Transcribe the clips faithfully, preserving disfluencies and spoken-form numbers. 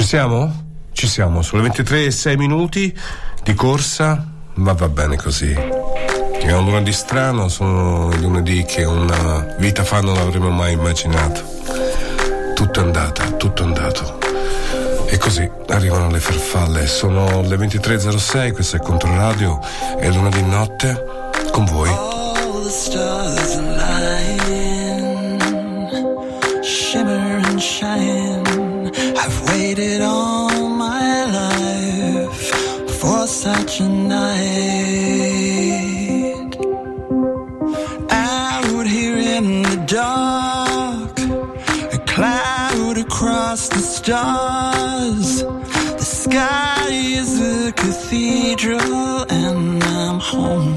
siamo? Ci siamo, sulle ventitré e sei minuti di corsa, ma va bene così. È un lunedì strano, sono lunedì che una vita fa non avremmo mai immaginato. Tutto è andata, tutto è andato. E così arrivano le farfalle. Sono le ventitré e zero sei, questo è Controradio, è lunedì notte con voi. All the stars align, shimmer and shine. I've waited all my life for such a night. Out here in the dark, a cloud across the stars. The sky is a cathedral and I'm home.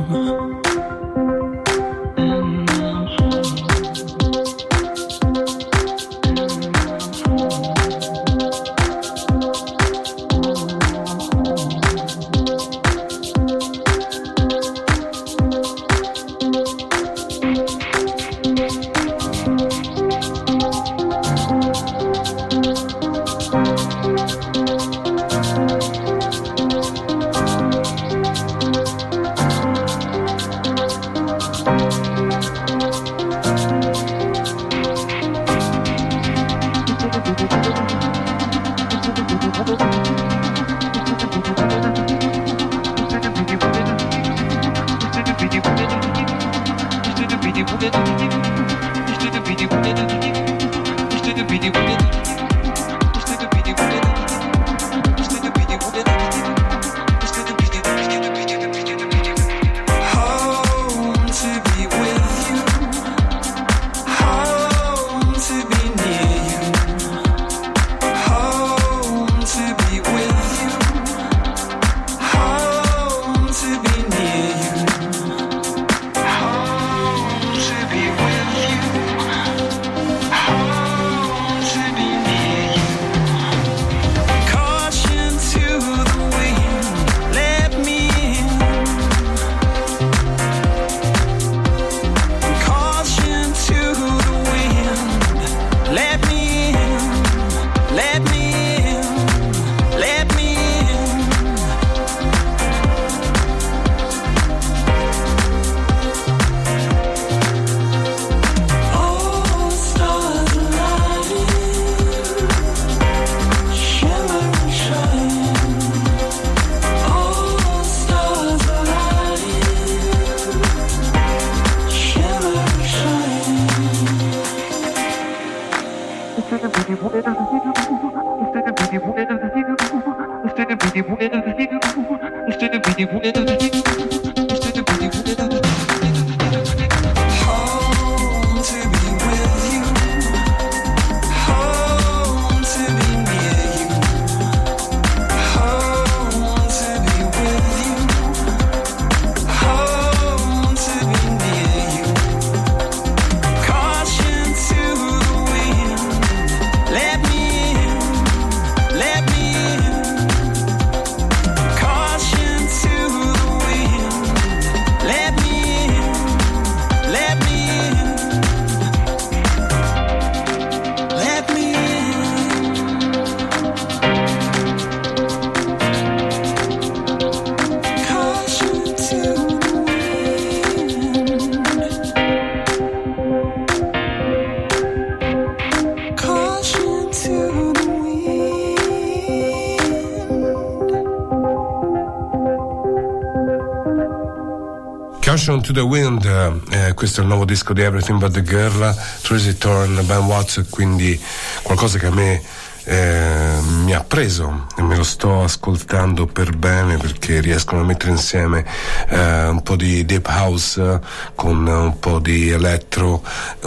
To the Wind, eh, questo è il nuovo disco di Everything But The Girl, Tracy Thorn, Ben Watts, quindi qualcosa che a me eh, mi ha preso e me lo sto ascoltando per bene, perché riescono a mettere insieme eh, un po' di deep house con un po' di electro,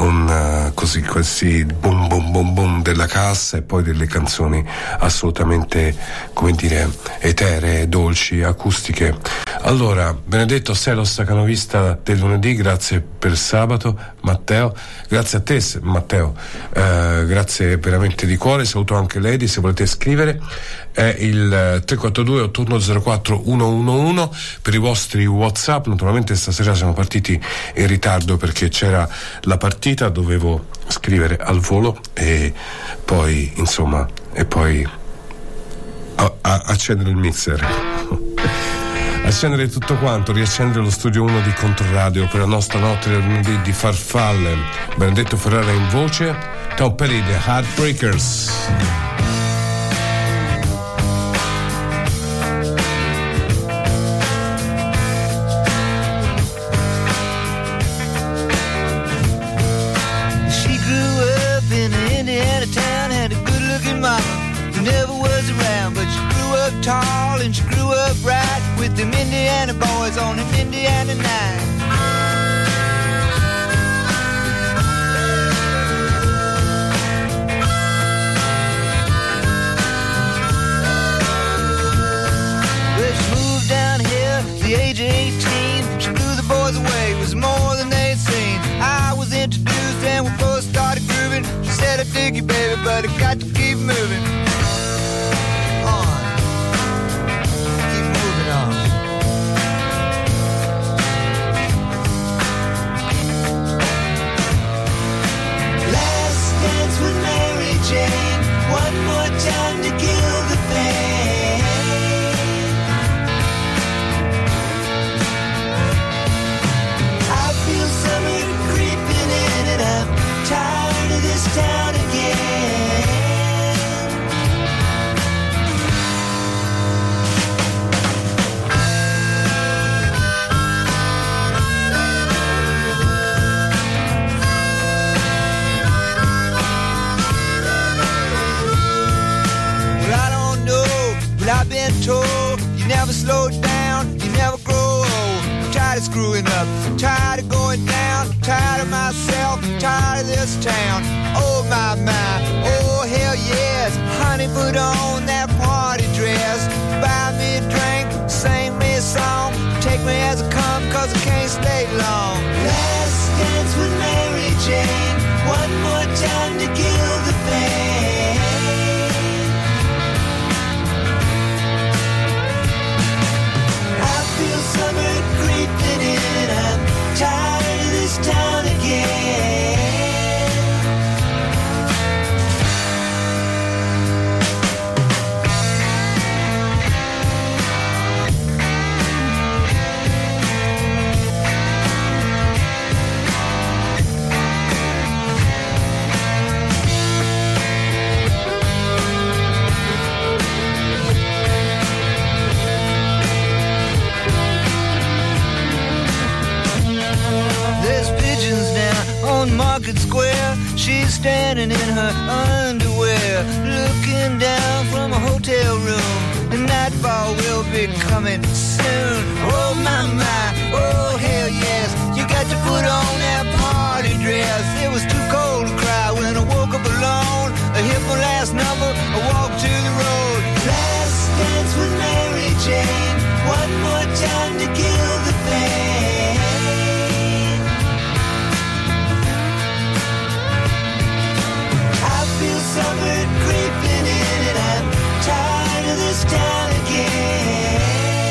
un uh, così questi boom boom boom boom della cassa e poi delle canzoni assolutamente, come dire, eteree, dolci, acustiche. Allora, Benedetto, sei lo stacanovista del lunedì, grazie per sabato, Matteo, grazie a te Matteo, eh, grazie veramente di cuore. Saluto anche Lady, se volete scrivere è il tre quattro due otto uno zero quattro uno uno uno per i vostri WhatsApp. Naturalmente stasera siamo partiti in ritardo perché c'era la partita, dovevo scrivere al volo e poi insomma e poi a, a accendere il mixer, accendere tutto quanto, riaccendere lo studio uno di Controradio per la nostra notte del lunedì di farfalle. Benedetto Ferrara in voce, Tom Petty, The Heartbreakers. Never was around, but she grew up tall and she grew up right with them Indiana boys on an Indiana night. Well, she moved down here at the age of eighteen. She blew the boys away, it was more than they'd seen. I was introduced and we both started grooving. She said, I dig you, baby, but I got to keep moving. Jane, one more time to kill the pain. I feel summer creeping in and I'm tired of this town again. I've been told you never slow down, you never grow old. I'm tired of screwing up, I'm tired of going down, I'm tired of myself, I'm tired of this town. Oh my, my, oh hell yes. Honey, put on that party dress, buy me a drink, sing me a song, take me as I come, cause I can't stay long. Last dance with Mary Jane, one more time to kill the pain. Summer creeping in, I'm tired of this town again. On Market Square, she's standing in her underwear, looking down from a hotel room. The nightfall will be coming soon. Oh my, my, oh hell yes. You got to put on that party dress. It was too cold to cry when I woke up alone. I hit my last number, I walked to the road. Last dance with Mary Jane, one more time to kill the pain. Feel summer creeping in and I'm tired of this town again.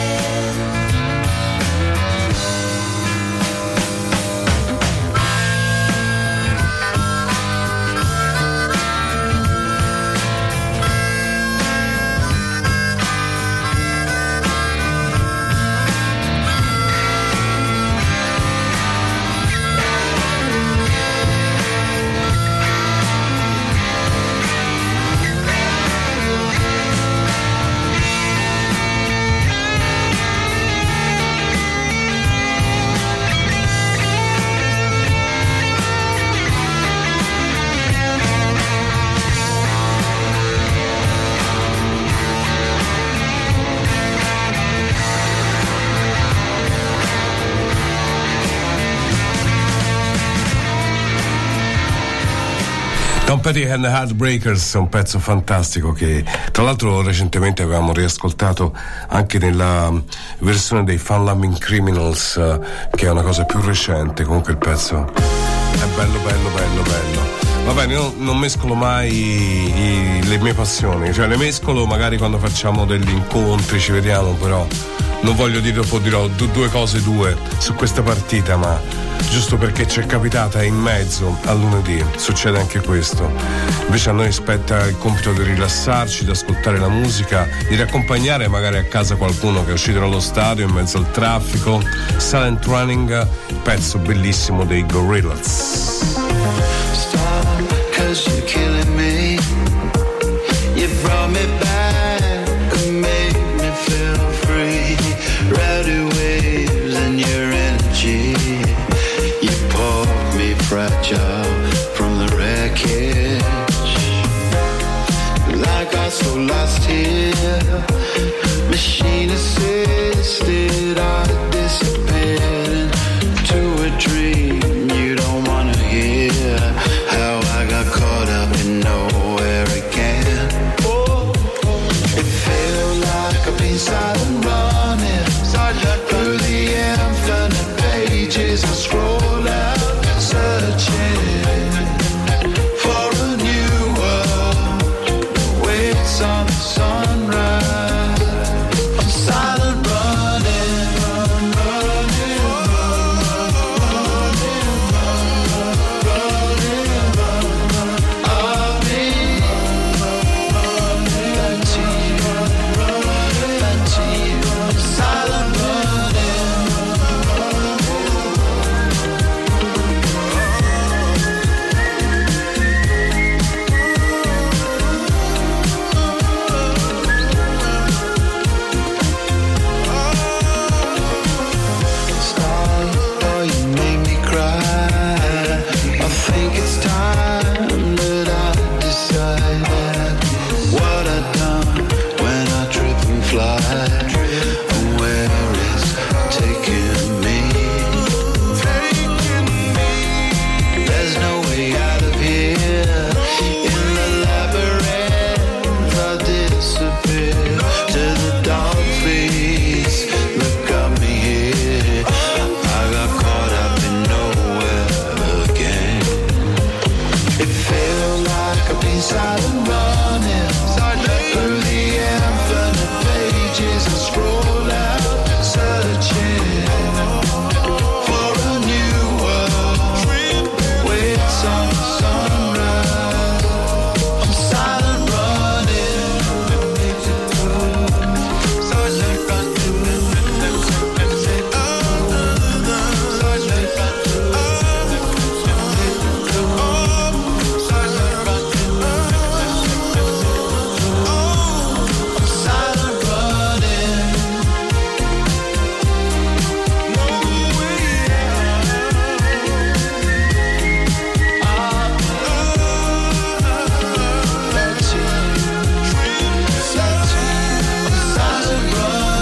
Tom Petty and the Heartbreakers, un pezzo fantastico che tra l'altro recentemente avevamo riascoltato anche nella versione dei Fun Loving Criminals, uh, che è una cosa più recente. Comunque il pezzo è bello bello bello bello. Va bene, io non mescolo mai i, le mie passioni, cioè le mescolo magari quando facciamo degli incontri, ci vediamo, però non voglio dire, dopo dirò due cose due su questa partita, ma giusto perché ci è capitata in mezzo al lunedì, succede anche questo. Invece a noi spetta il compito di rilassarci, di ascoltare la musica, di riaccompagnare magari a casa qualcuno che è uscito dallo stadio in mezzo al traffico. Silent Running, pezzo bellissimo dei Gorillaz. Stop, 'cause you're killing me. You brought me back and made me feel free. Rowdy waves and your energy. You pulled me fragile from the wreckage. Like I so lost here. Machine assisted, I disappeared into a dream. You don't wanna hear how I got caught up in nowhere again. Oh, it felt like I've been silent running through the infinite pages. I scroll out searching for a new world. Waits on the sunrise. I'm silent running, run, running, run, running, run, running, run. I've been running back to you, back to you. I'm silent running. Stop, or you make me cry. I think it's time that I decide that what I've done when I trip and fly, and where it's taking me. There's no way out of here. In the labyrinth I disappear to the dark place that got me here. I got caught up in nowhere again. It felt like I've been silent running through the infinite pages. I scroll out searching for a new world. Waits on the sunrise. I'm silent running. Silent silent running. Back to you, back to you. I'm silent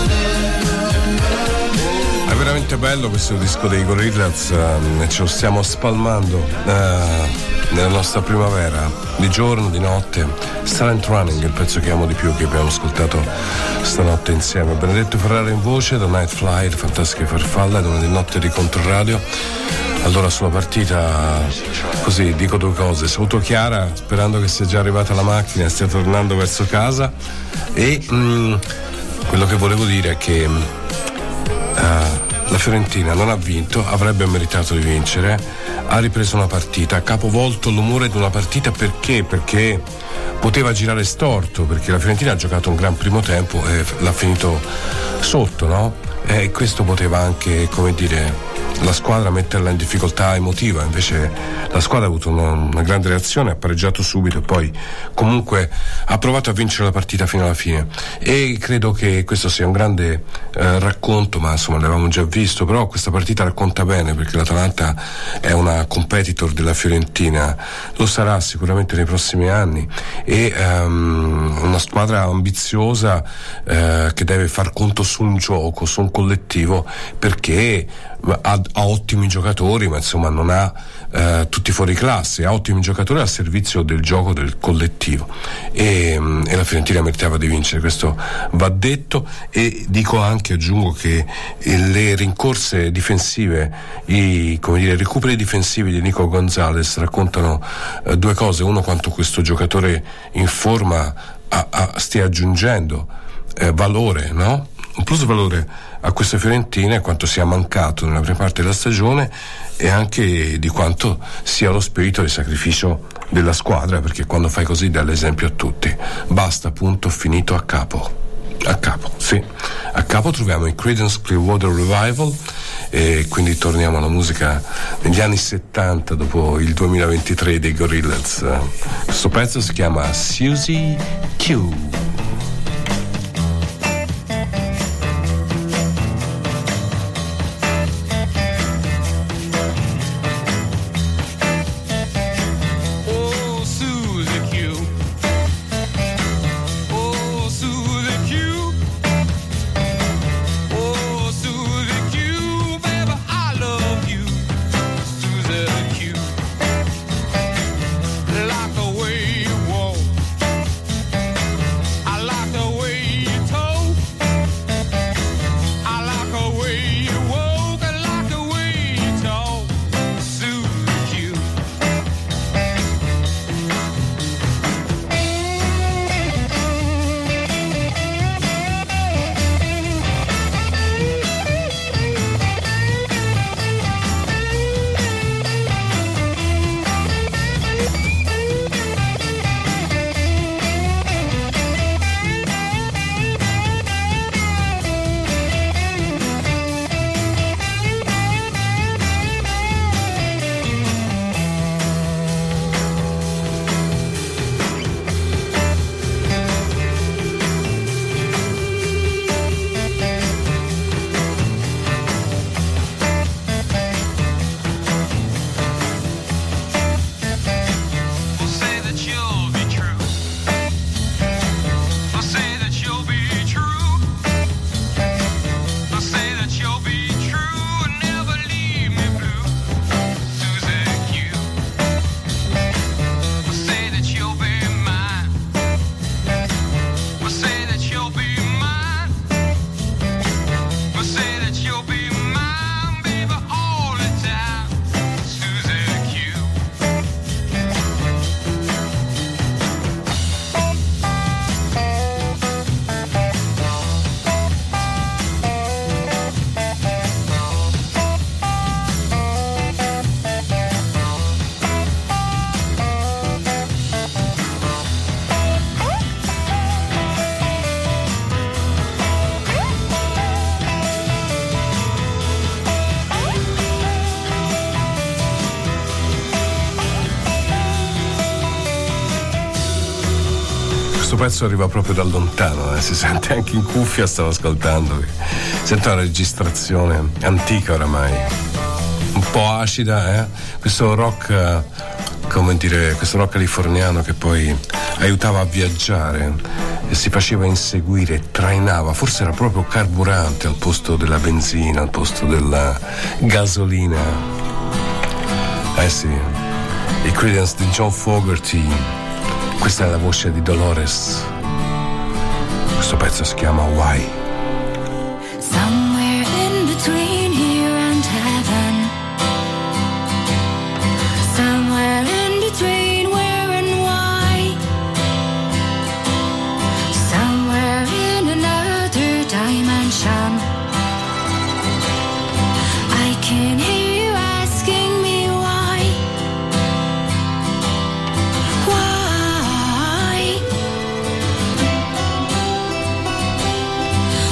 running. È veramente bello questo disco dei Gorillaz, ehm, ce lo stiamo spalmando eh, nella nostra primavera, di giorno, di notte. Silent Running è il pezzo che amo di più, che abbiamo ascoltato stanotte insieme. Benedetto Ferrara in voce, da Night Flight, fantastiche farfalle, ad una di notte di Controradio. Allora, sulla partita, così dico due cose. Saluto Chiara, sperando che sia già arrivata la macchina e stia tornando verso casa. E mh, quello che volevo dire è che mh, uh, la Fiorentina non ha vinto, avrebbe meritato di vincere, ha ripreso una partita, ha capovolto l'umore di una partita. Perché? Perché poteva girare storto, perché la Fiorentina ha giocato un gran primo tempo e l'ha finito sotto, no? E questo poteva anche, come dire, la squadra metterla in difficoltà emotiva. Invece la squadra ha avuto una, una grande reazione, ha pareggiato subito e poi comunque ha provato a vincere la partita fino alla fine. E credo che questo sia un grande eh, racconto, ma insomma l'avevamo già visto, però questa partita racconta bene, perché l'Atalanta è una competitor della Fiorentina, lo sarà sicuramente nei prossimi anni, e um, una squadra ambiziosa eh, che deve far conto su un gioco, su un collettivo, perché ha, ha ottimi giocatori, ma insomma non ha eh, tutti fuori classe, ha ottimi giocatori al servizio del gioco del collettivo, e, e la Fiorentina meritava di vincere, questo va detto. E dico anche, aggiungo che le rincorse difensive, i, come dire, i recuperi difensivi di Nico Gonzalez raccontano eh, due cose: uno, quanto questo giocatore in forma a, a, stia aggiungendo eh, valore, no? un plusvalore a questa Fiorentina è quanto sia mancato nella prima parte della stagione e anche di quanto sia lo spirito di sacrificio della squadra, perché quando fai così dà l'esempio a tutti. Basta, punto, finito, a capo. A capo, sì. A capo troviamo i Creedence Clearwater Revival e quindi torniamo alla musica negli anni settanta dopo il duemilaventitré dei Gorillaz. Questo pezzo si chiama Susie Q. Questo pezzo arriva proprio da lontano, eh? Si sente anche in cuffia, stavo ascoltando. Sento una registrazione antica oramai, un po' acida, eh? Questo rock, come dire, questo rock californiano che poi aiutava a viaggiare e si faceva inseguire, trainava, forse era proprio carburante al posto della benzina, al posto della gasolina. Eh sì, i Creedence di John Fogerty. Questa è la voce di Dolores. Questo pezzo si chiama Why. Somewhere in between here and heaven. Somewhere in between where and why. Somewhere in another dimension. I can hear you asking me why. Why?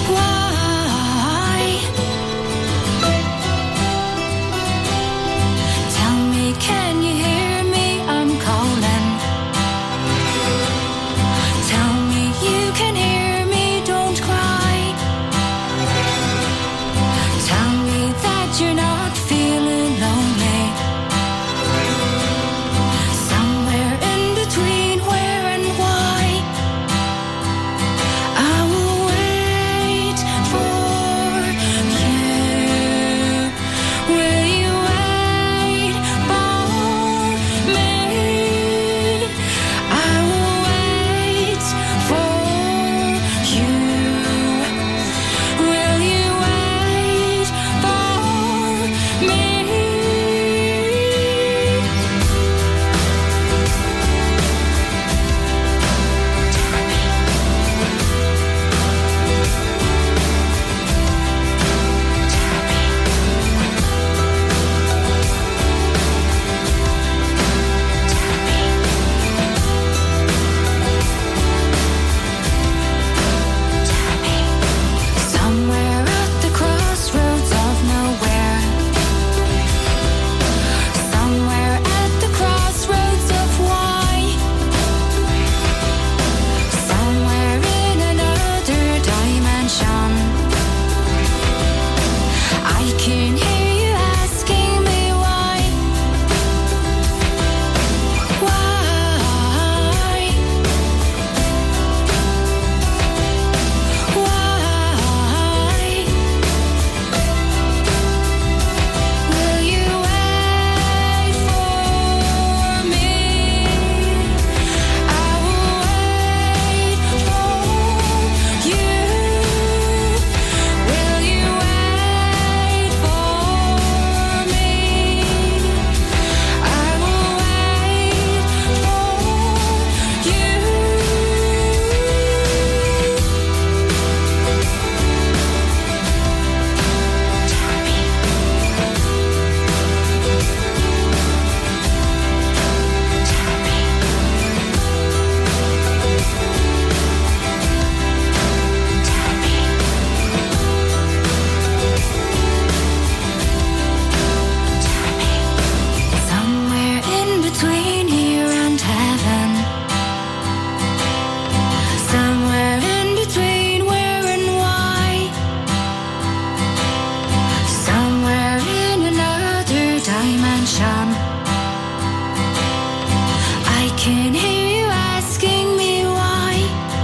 can hear you asking me why.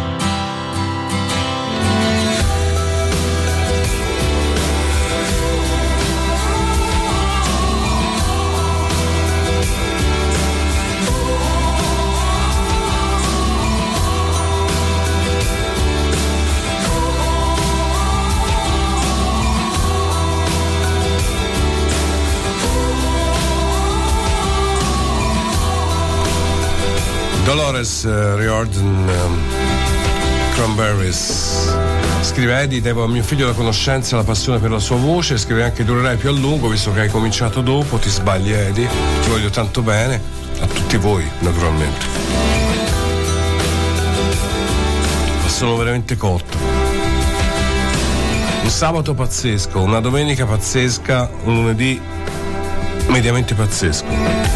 Dolores uh, Riordan, um, Cranberries. Scrive Eddie: devo a mio figlio la conoscenza e la passione per la sua voce. Scrive anche: durerai più a lungo visto che hai cominciato dopo. Ti sbagli, Eddie, ti voglio tanto bene, a tutti voi naturalmente, ma sono veramente cotto. Un sabato pazzesco, una domenica pazzesca, un lunedì mediamente pazzesco.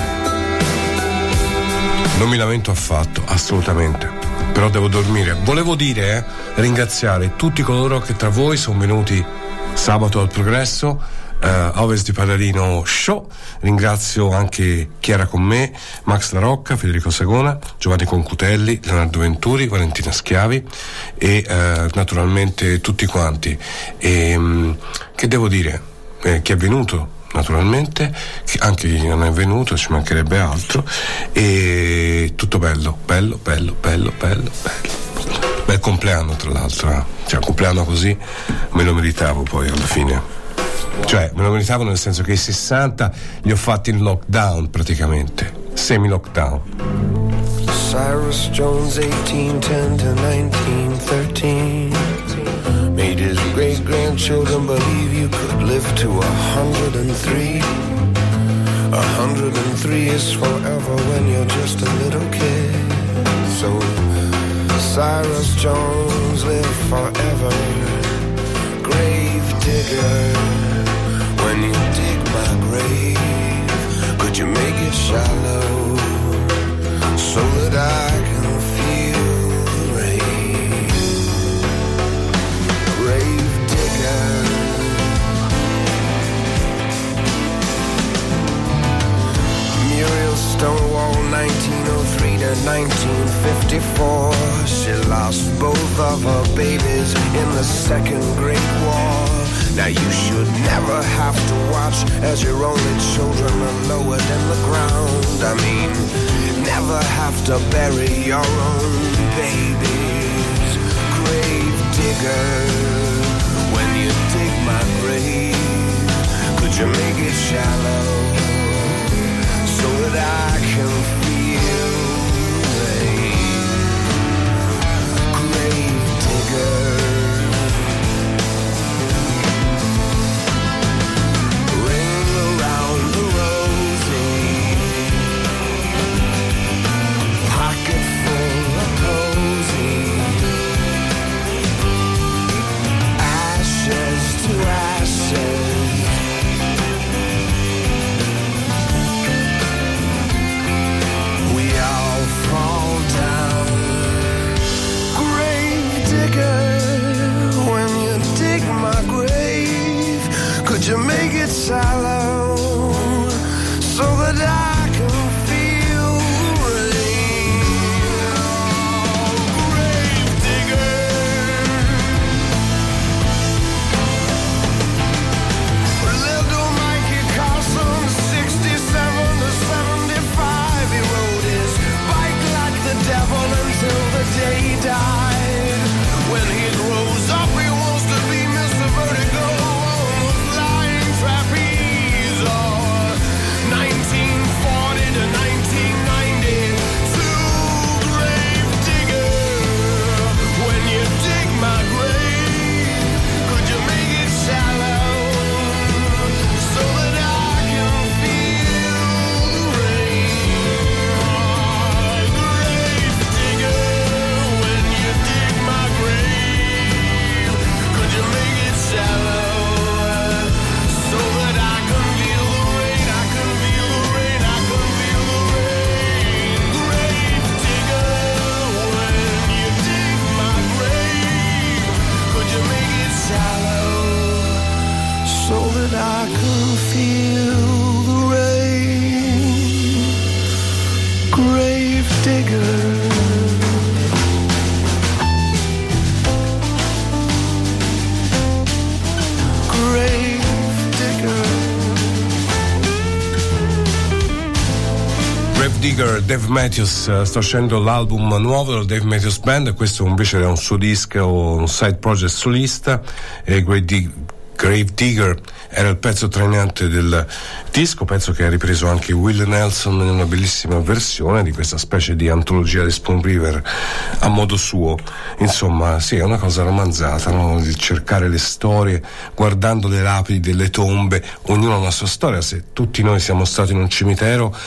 Non mi lamento affatto, assolutamente, però devo dormire. Volevo dire, eh, ringraziare tutti coloro che tra voi sono venuti sabato al Progresso, eh, Ovest di Pallarino Show. Ringrazio anche Chiara con me, Max La Rocca, Federico Sagona, Giovanni Concutelli, Leonardo Venturi, Valentina Schiavi e eh, naturalmente tutti quanti. E, mh, che devo dire? Eh, chi è venuto? Naturalmente, anche chi non è venuto, ci mancherebbe altro, e tutto bello, bello, bello, bello, bello, bello. Bel compleanno tra l'altro, eh. Cioè un compleanno così me lo meritavo poi alla fine, cioè me lo meritavo nel senso che i sessanta li ho fatti in lockdown praticamente, semi-lockdown. Cyrus Jones, eighteen ten to nineteen thirteen, made his great-grandchildren believe you could live to a hundred and three. A hundred and three is forever when you're just a little kid. So Cyrus Jones live forever. Grave digger, when you dig my grave, could you make it shallow so that I can feel the rain? Grave digger, Muriel Stonewall, nineteen oh three to nineteen fifty-four. She lost both of her babies in the Second Great War. Now you should never have to watch as your only children are lowered in the ground. I mean, never have to bury your own babies. Grave digger, when you dig my grave, could you make it shallow so that I can feel rain? Grave digger, ring around the rosy, pocket full of cozy, ashes to ashes. Fall down. Grave digger, when you dig my grave, could you make it shallow so that I can feel rain? Oh, grave digger, little Mikey Carson, sixty-seven to seventy-five, he wrote his the devil until the day he died. When he grows up, he wants to be Mister Vertigo on the flying trapeze. Or nineteen forty to nineteen ninety-two, grave digger, when you dig my grave, could you make it shallow so that I can feel the rain? When you Dave Matthews, sta uscendo l'album nuovo del Dave Matthews Band, questo invece è un suo disco, un side project solista, e Great Dig- Grave Digger era il pezzo trainante del disco, pezzo che ha ripreso anche Willie Nelson in una bellissima versione di questa specie di antologia di Spoon River a modo suo. Insomma, sì, è una cosa romanzata, no? Di cercare le storie guardando le lapidi delle tombe, ognuno ha una sua storia. Se tutti noi siamo stati in un cimitero,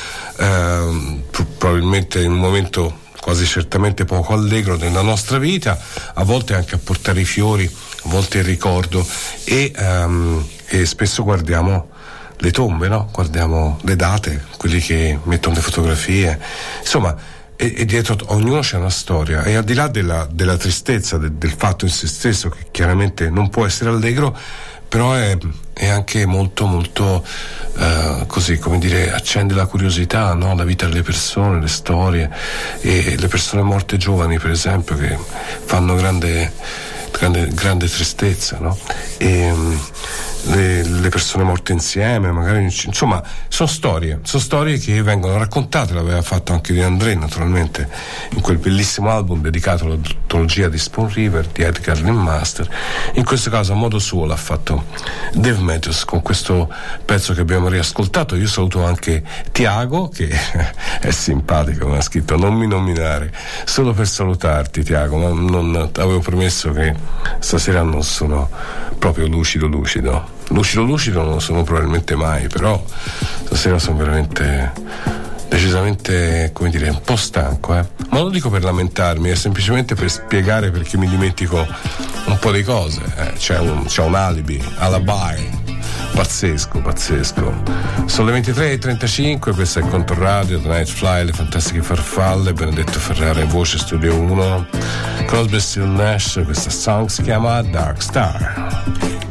eh, probabilmente in un momento quasi certamente poco allegro della nostra vita, a volte anche a portare i fiori, a volte il ricordo, e, um, e spesso guardiamo le tombe, no? Guardiamo le date, quelli che mettono le fotografie, insomma, e, e dietro ognuno c'è una storia, e al di là della, della tristezza de, del fatto in se stesso, che chiaramente non può essere allegro, però è, è anche molto molto uh, così, come dire, accende la curiosità, no? La vita delle persone, le storie, e le persone morte giovani, per esempio, che fanno grande grande, grande tristezza, no? E um, le, le persone morte insieme, magari, insomma, sono storie, sono storie che vengono raccontate. L'aveva fatto anche De André, naturalmente, in quel bellissimo album dedicato all'antologia di Spoon River di Edgar Lee Master. In questo caso a modo suo l'ha fatto Dave Matthews con questo pezzo che abbiamo riascoltato. Io saluto anche Tiago, che è simpatico, mi ha scritto: non mi nominare, solo per salutarti, Tiago, ma non avevo promesso che stasera non sono proprio lucido lucido lucido lucido non sono probabilmente mai, però stasera sono veramente decisamente, come dire, un po' stanco, eh? Ma non lo dico per lamentarmi, è semplicemente per spiegare perché mi dimentico un po' di cose, eh? c'è, un, c'è un alibi, alibi pazzesco, pazzesco. Sono le ventitré e trentacinque, questo è il Controradio, The Night Fly, le fantastiche farfalle, Benedetto Ferrara in voce, Studio uno, Crosby, Still Nash, questa song si chiama Dark Star.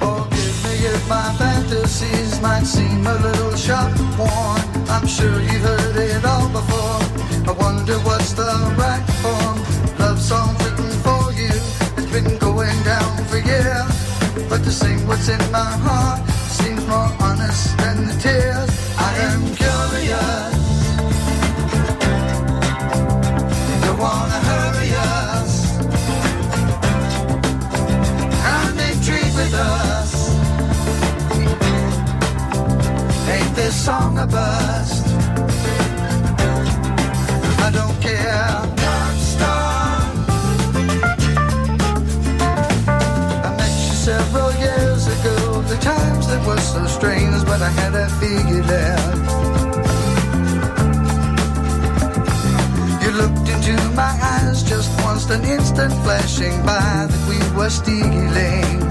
My fantasies might seem a little sharp worn. I'm sure you've heard it all before. I wonder what's the right form. Love songs written for you. It's been going down for years. But to sing what's in my heart seems more honest than the tears. I am curious. You wanna hurry us? I'm intrigued with us. Ain't this song a bust? I don't care. Dark Star. I met you several years ago. The times that were so strange, but I had a figured out. You looked into my eyes just once, an instant flashing by that we were stealing.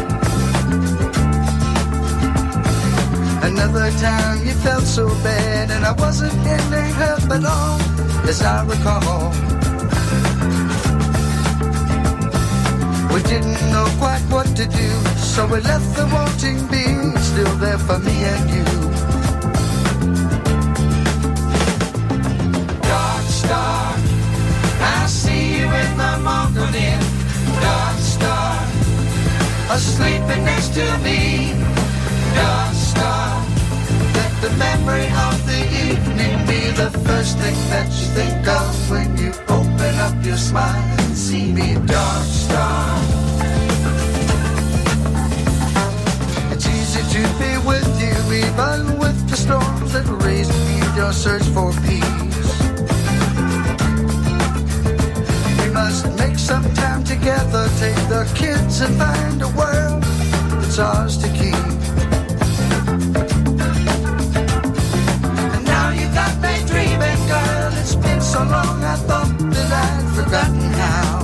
Another time you felt so bad, and I wasn't in any hurt at all, as I recall. We didn't know quite what to do, so we left the wanting being still there for me and you. Dark Star, I see you in the morning. Dark Star, sleeping next to me. Dark Star, let the memory of the evening be the first thing that you think of when you open up your smile and see me. Dark Star, it's easy to be with you even with the storms that raise me, your search for peace. We must make some time together, take the kids and find a world that's ours to keep. Girl, it's been so long I thought that I'd forgotten how.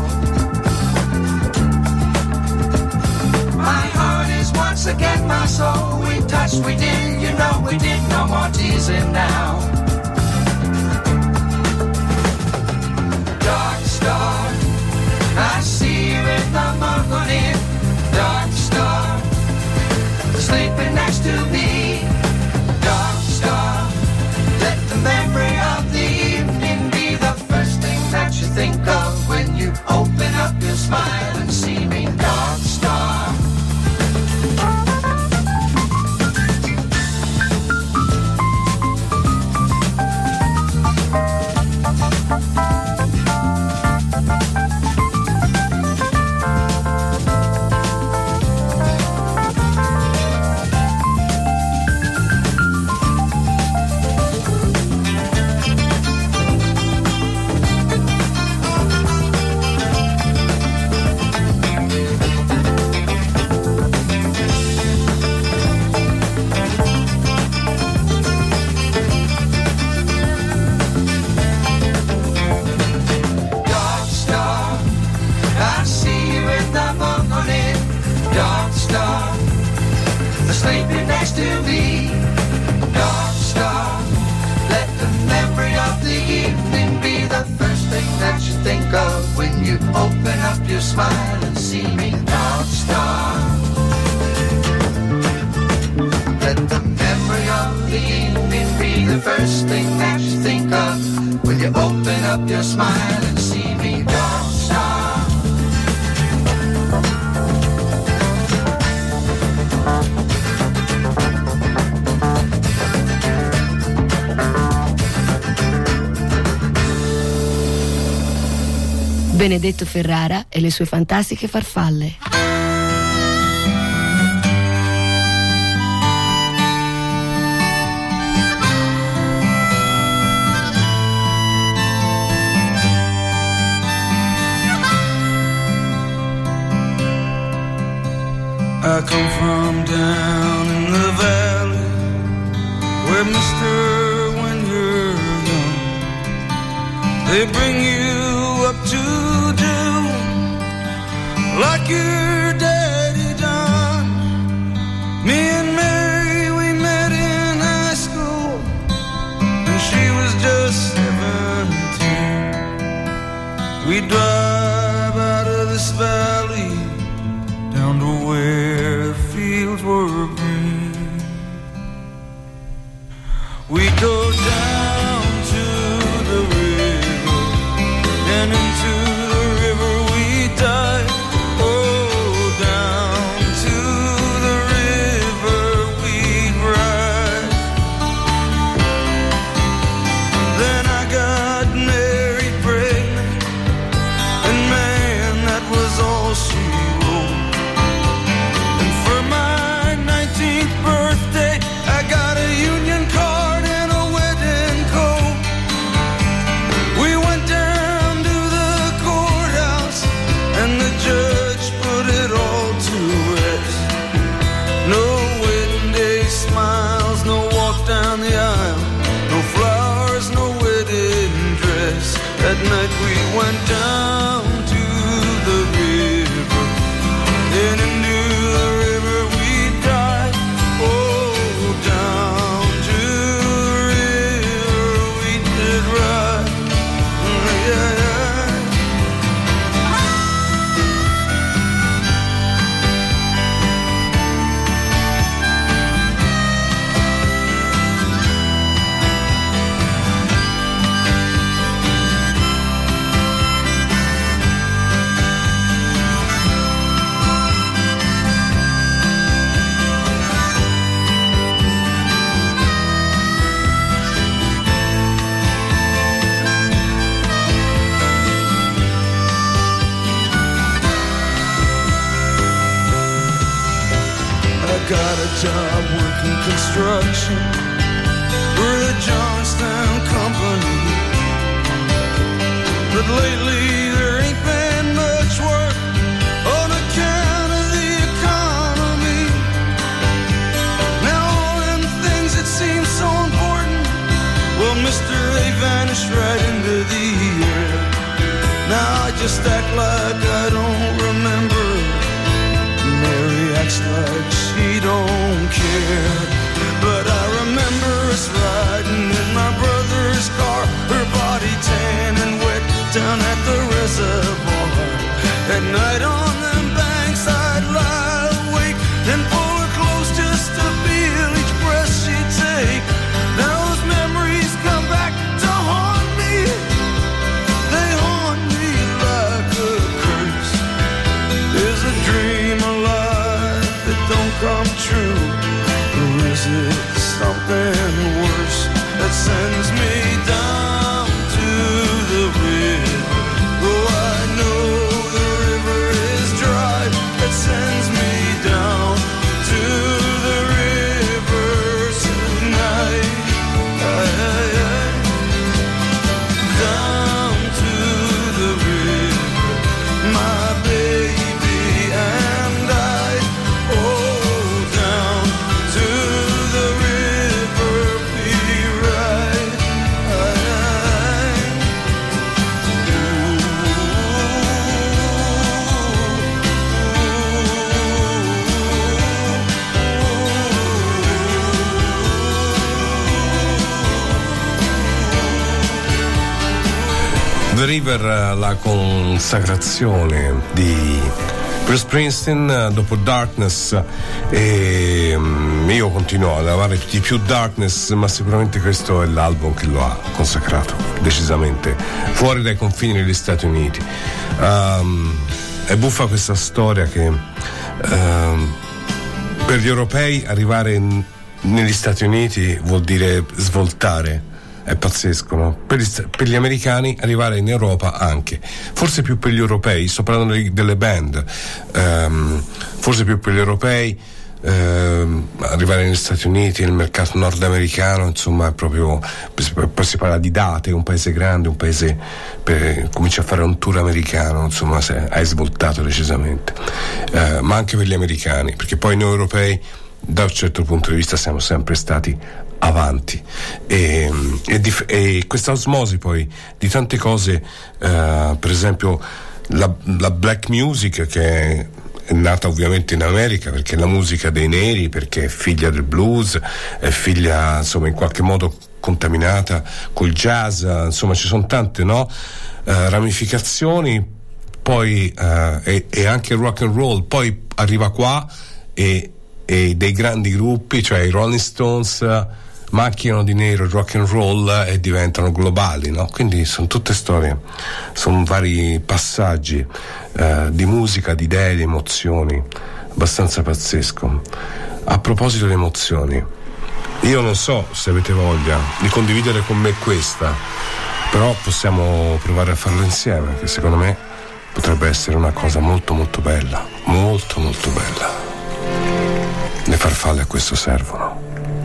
My heart is once again my soul. We touched, we did, you know we did. No more teasing now. Dark Star, I see you in the morning. Dark Star, sleeping next to me. Dark Star, let the memory of the evening be the first thing that you think of when you open up your smile and see me. Dark Star. smile and see me North Star. Let the memory of the evening be the first thing that you think of when you open up your smile and see me North Star. Benedetto Ferrara e le sue fantastiche farfalle. I come from down in the valley where, mister, when you're young, they bring you up to do like your daddy done. Me and Mary, we met in high school, and she was just seventeen. We drive out of this valley down to where the fields were green. We go down to the river, and into the river we dive. Oh, down to the river we ride. Then I got married pregnant, and man, that was all she wrote. And for my nineteenth birthday, I got a union card and a wedding coat. We went down to the courthouse, and the judge put it all to rest. No wedding day smiles, no walk down the aisle, no flowers, no wedding dress. That night we went down to the river, then into the river we dive. Oh, down to the river we did ride. Yeah, yeah. I got a job working construction for the Johnstown Company, but lately there ain't been much work on account of the economy. Now all them things that seem so important, well, mister, they vanished right into the air. Now I just act like I don't remember. Mary acts like she don't care, but I remember us riding in my brother's car, her body tan and wet down at the reservoir. At night on them banks I'd lie awake and pull her close just to feel each breath she'd take. Now those memories come back to haunt me. They haunt me like a curse. Is a dream alive that don't come true, or is it something worse that sends me down to the river? Oh, I know the river is the River, la consacrazione di Bruce Springsteen dopo Darkness, e io continuo ad amare di più Darkness, ma sicuramente questo è l'album che lo ha consacrato decisamente fuori dai confini degli Stati Uniti. Um, è buffa questa storia che um, per gli europei arrivare in, negli Stati Uniti vuol dire svoltare. È pazzesco, no? Per gli, per gli americani arrivare in Europa anche, forse più per gli europei, sto parlando di, delle band, um, forse più per gli europei, um, arrivare negli Stati Uniti, nel mercato nordamericano, insomma è proprio, poi si parla di date, un paese grande, un paese, per, cominci a fare un tour americano, insomma se, hai svoltato decisamente, uh, ma anche per gli americani, perché poi noi europei da un certo punto di vista siamo sempre stati avanti, e, e, dif- e questa osmosi poi di tante cose, uh, per esempio la, la black music, che è, è nata ovviamente in America perché è la musica dei neri, perché è figlia del blues, è figlia insomma in qualche modo contaminata col jazz, insomma ci sono tante, no? uh, ramificazioni, poi uh, e, e anche il rock and roll poi arriva qua, e, e dei grandi gruppi, cioè i Rolling Stones macchiano di nero il rock and roll e diventano globali, no? Quindi sono tutte storie, sono vari passaggi eh, di musica, di idee, di emozioni, abbastanza pazzesco. A proposito di emozioni, io non so se avete voglia di condividere con me questa, però possiamo provare a farlo insieme, che secondo me potrebbe essere una cosa molto molto bella, molto molto bella. Le farfalle a questo servono.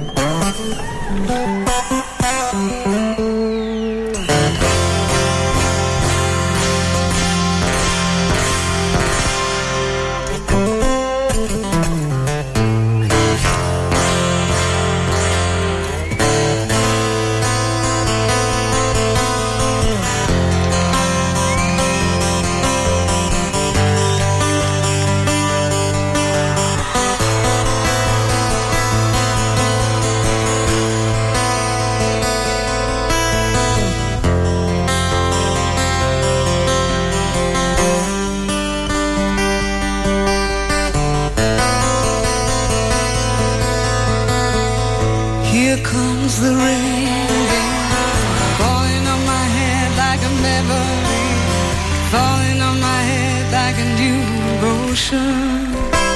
The rain falling on my head like a memory, falling on my head like a new devotion.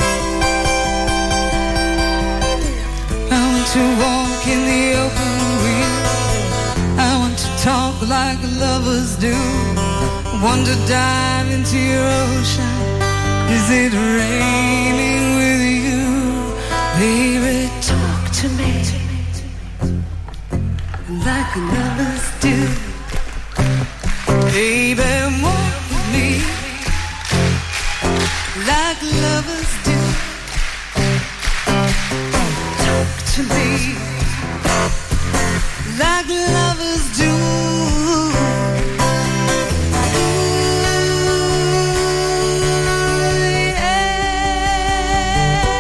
I want to walk in the open wind, I want to talk like lovers do, I want to dive into your ocean. Is it raining with you? Baby, talk to me like lovers do. Baby, walk with me like lovers do. Talk to me like lovers do. Ooh, yeah.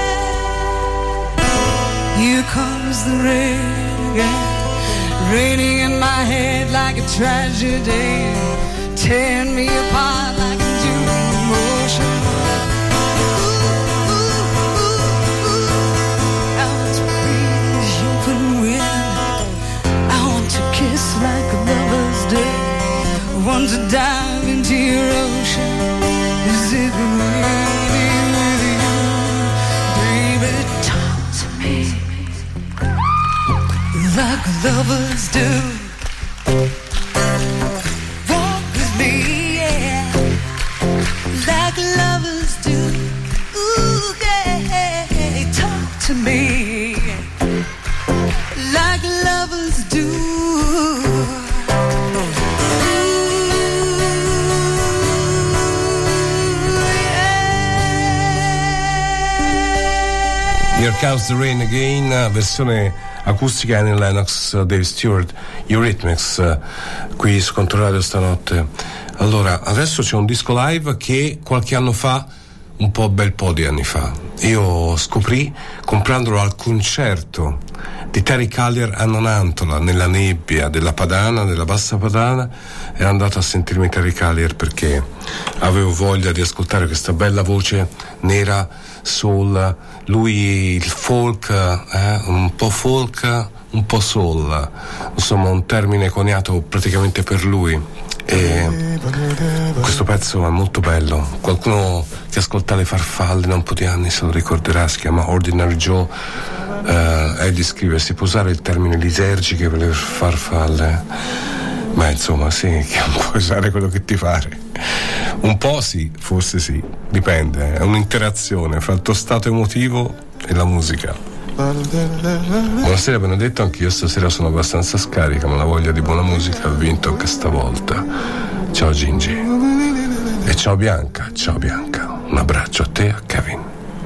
Here comes the rain again, raining in my head like a tragedy, tearing me apart like a new emotion. Ooh, ooh, ooh, ooh. I want to breathe the open wind, I want to kiss like a lover's day, I want to dive into your ocean. Is it raining with you? Baby, talk to me like lovers do. Walk with me, yeah, like lovers do. Ooh, yeah, talk to me like lovers do. Here Comes the Rain Again, versione acustica Annie Lennox, Dave Stewart, Eurythmics, qui su Controradio stanotte. Allora, adesso c'è un disco live che qualche anno fa, un po' bel po' di anni fa, io scoprì comprandolo al concerto di Terry Callier a Nonantola, nella nebbia della Padana, della Bassa Padana. Ero andato a sentirmi Terry Callier perché avevo voglia di ascoltare questa bella voce nera, soul, lui il folk, eh, un po' folk, un po' soul, insomma un termine coniato praticamente per lui. E questo pezzo è molto bello. Qualcuno che ascolta le farfalle da un po' di anni se lo ricorderà, si chiama Ordinary Joe. uh, Eddie scrive: si può usare il termine lisergiche per le farfalle? Ma insomma sì, puoi usare quello che ti pare. Un po' sì, forse sì, dipende, è un'interazione fra il tuo stato emotivo e la musica. Buonasera Benedetto, anche io stasera sono abbastanza scarica, ma la voglia di buona musica ha vinto anche stavolta. Ciao Gingi. E ciao Bianca, ciao Bianca. Un abbraccio a te e a Kevin.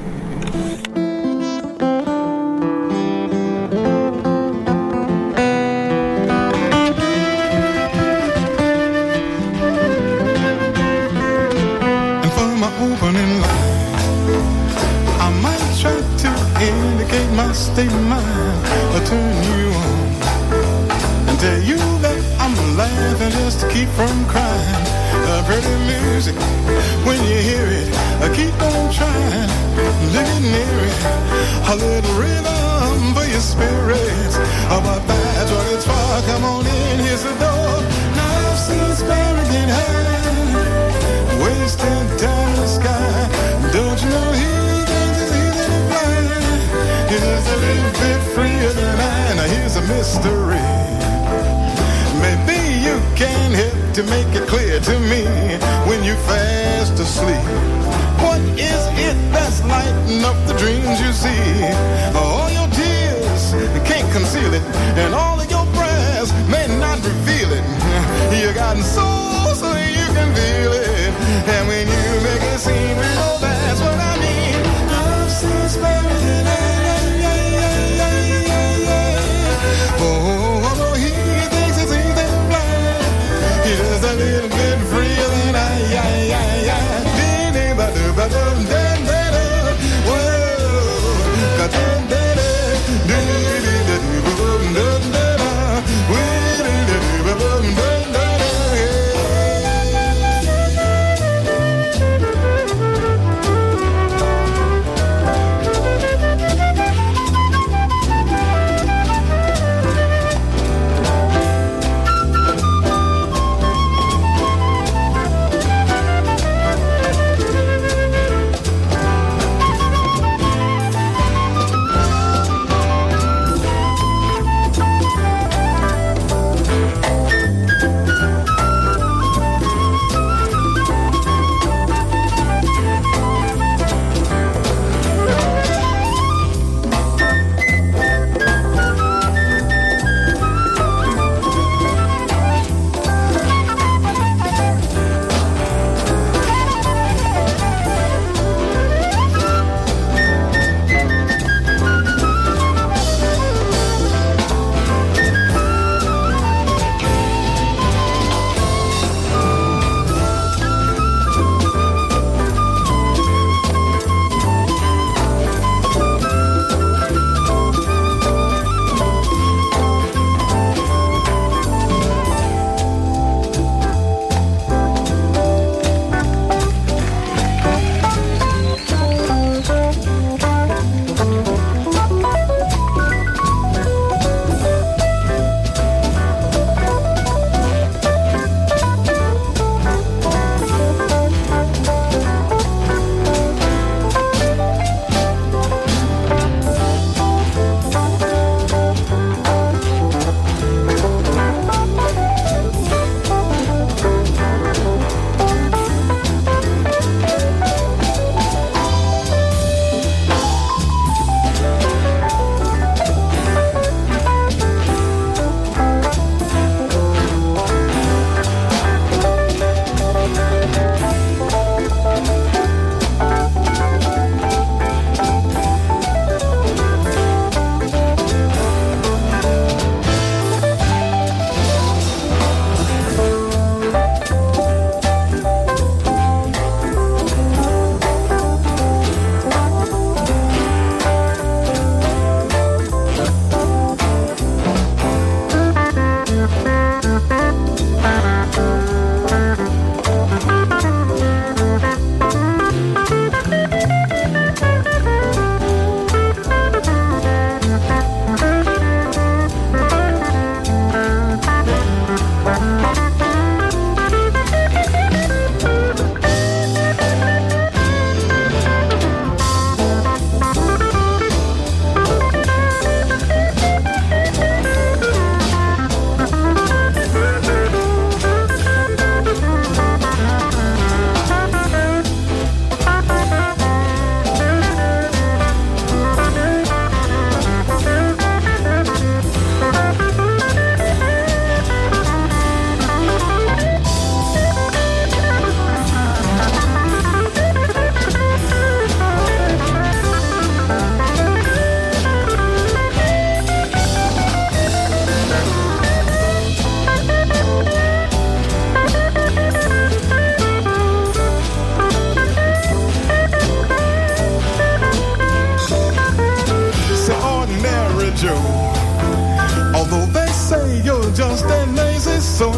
State of mind, I'll turn you on and tell you that I'm laughing just to keep from crying. Uh, pretty music, when you hear it, uh, keep on trying, living near it. A little rhythm for your spirits. Oh, but that's what it's for. Come on in, here's the door. Now I've seen Sparrow get high, wasting time in the sky. Don't you know he He's just a little bit freer than I, now here's a mystery. Maybe you can help to make it clear to me when you fast asleep. What is it that's lighting up the dreams you see? All your tears, you can't conceal it, and all of your prayers may not reveal it. You got soul so you can feel it, and when you make it seem real, that's what I mean. I've seen Sparrow that I Oh, he thinks it's easy blind. He's just a little bit freer than I, I, I, I.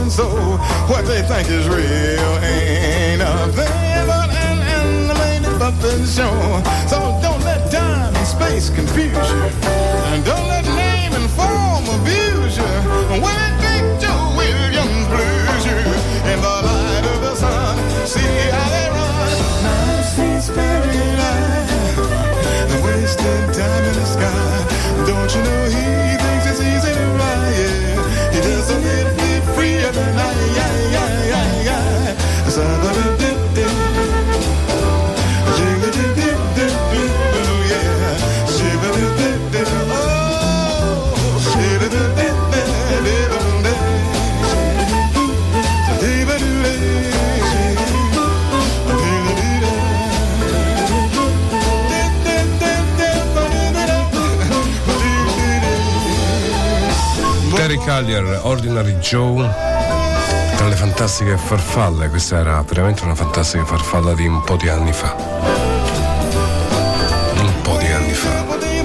and so what they think is real ain't nothing but an animated puppet show. So don't let time and space confuse you, and don't let name and form abuse you. When Big Joe Williams blues you in the light of the sun, see how they run. Nine streets paradise, wasted time in the sky. Don't you know he thinks it's easy to ride? Yeah, he does a little bit freer than I. Yeah, yeah, yeah, yeah. So Terry Callier, Ordinary Joe, tra le fantastiche farfalle. Questa era veramente una fantastica farfalla di un po' di anni fa. Un po' di anni fa.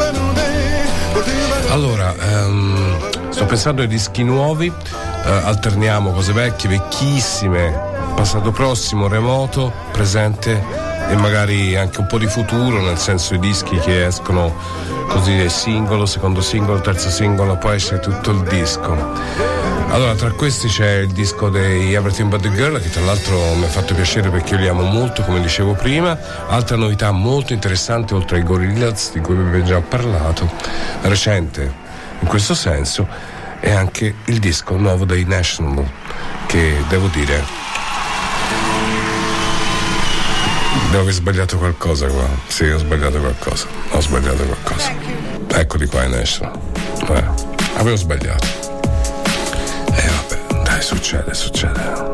Allora, um, sto pensando ai dischi nuovi, uh, alterniamo cose vecchie, vecchissime, passato prossimo, remoto, presente e magari anche un po' di futuro, nel senso i dischi che escono così, singolo, secondo singolo, terzo singolo, poi esce tutto il disco. Allora, tra questi c'è il disco dei Everything But The Girl, che tra l'altro mi ha fatto piacere perché io li amo molto, come dicevo prima. Altra novità molto interessante, oltre ai Gorillaz, di cui vi avevo già parlato, recente in questo senso, è anche il disco nuovo dei National, che devo dire, devo aver sbagliato qualcosa qua. Sì, ho sbagliato qualcosa. Ho sbagliato qualcosa. Eccoli qua i National. Eh, avevo sbagliato. E eh, vabbè, dai, succede, succede.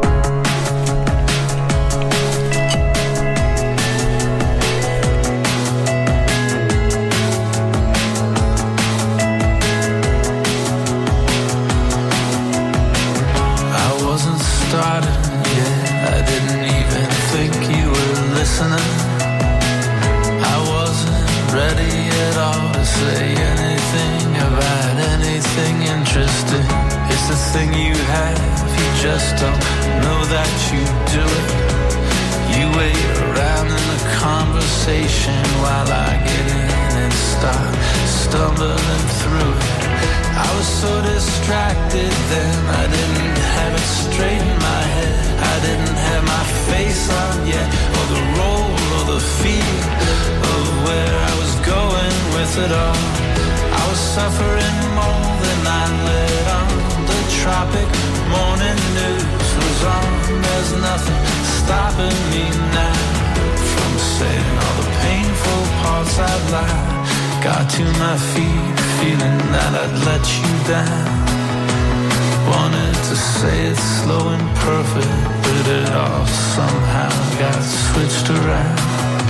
I wasn't ready at all to say anything about anything interesting. It's the thing you have, you just don't know that you do it. You wait around in the conversation while I get in and start stumbling through it. I was so distracted then, I didn't have it straight in my head. I didn't have my face on yet, or the role or the feel of where I was going with it all. I was suffering more than I let on. The tropic morning news was on. There's nothing stopping me now from saying all the painful parts I'd lied. Got to my feet, feeling that I'd let you down. Wanted to say it slow and perfect, but it all somehow got switched around.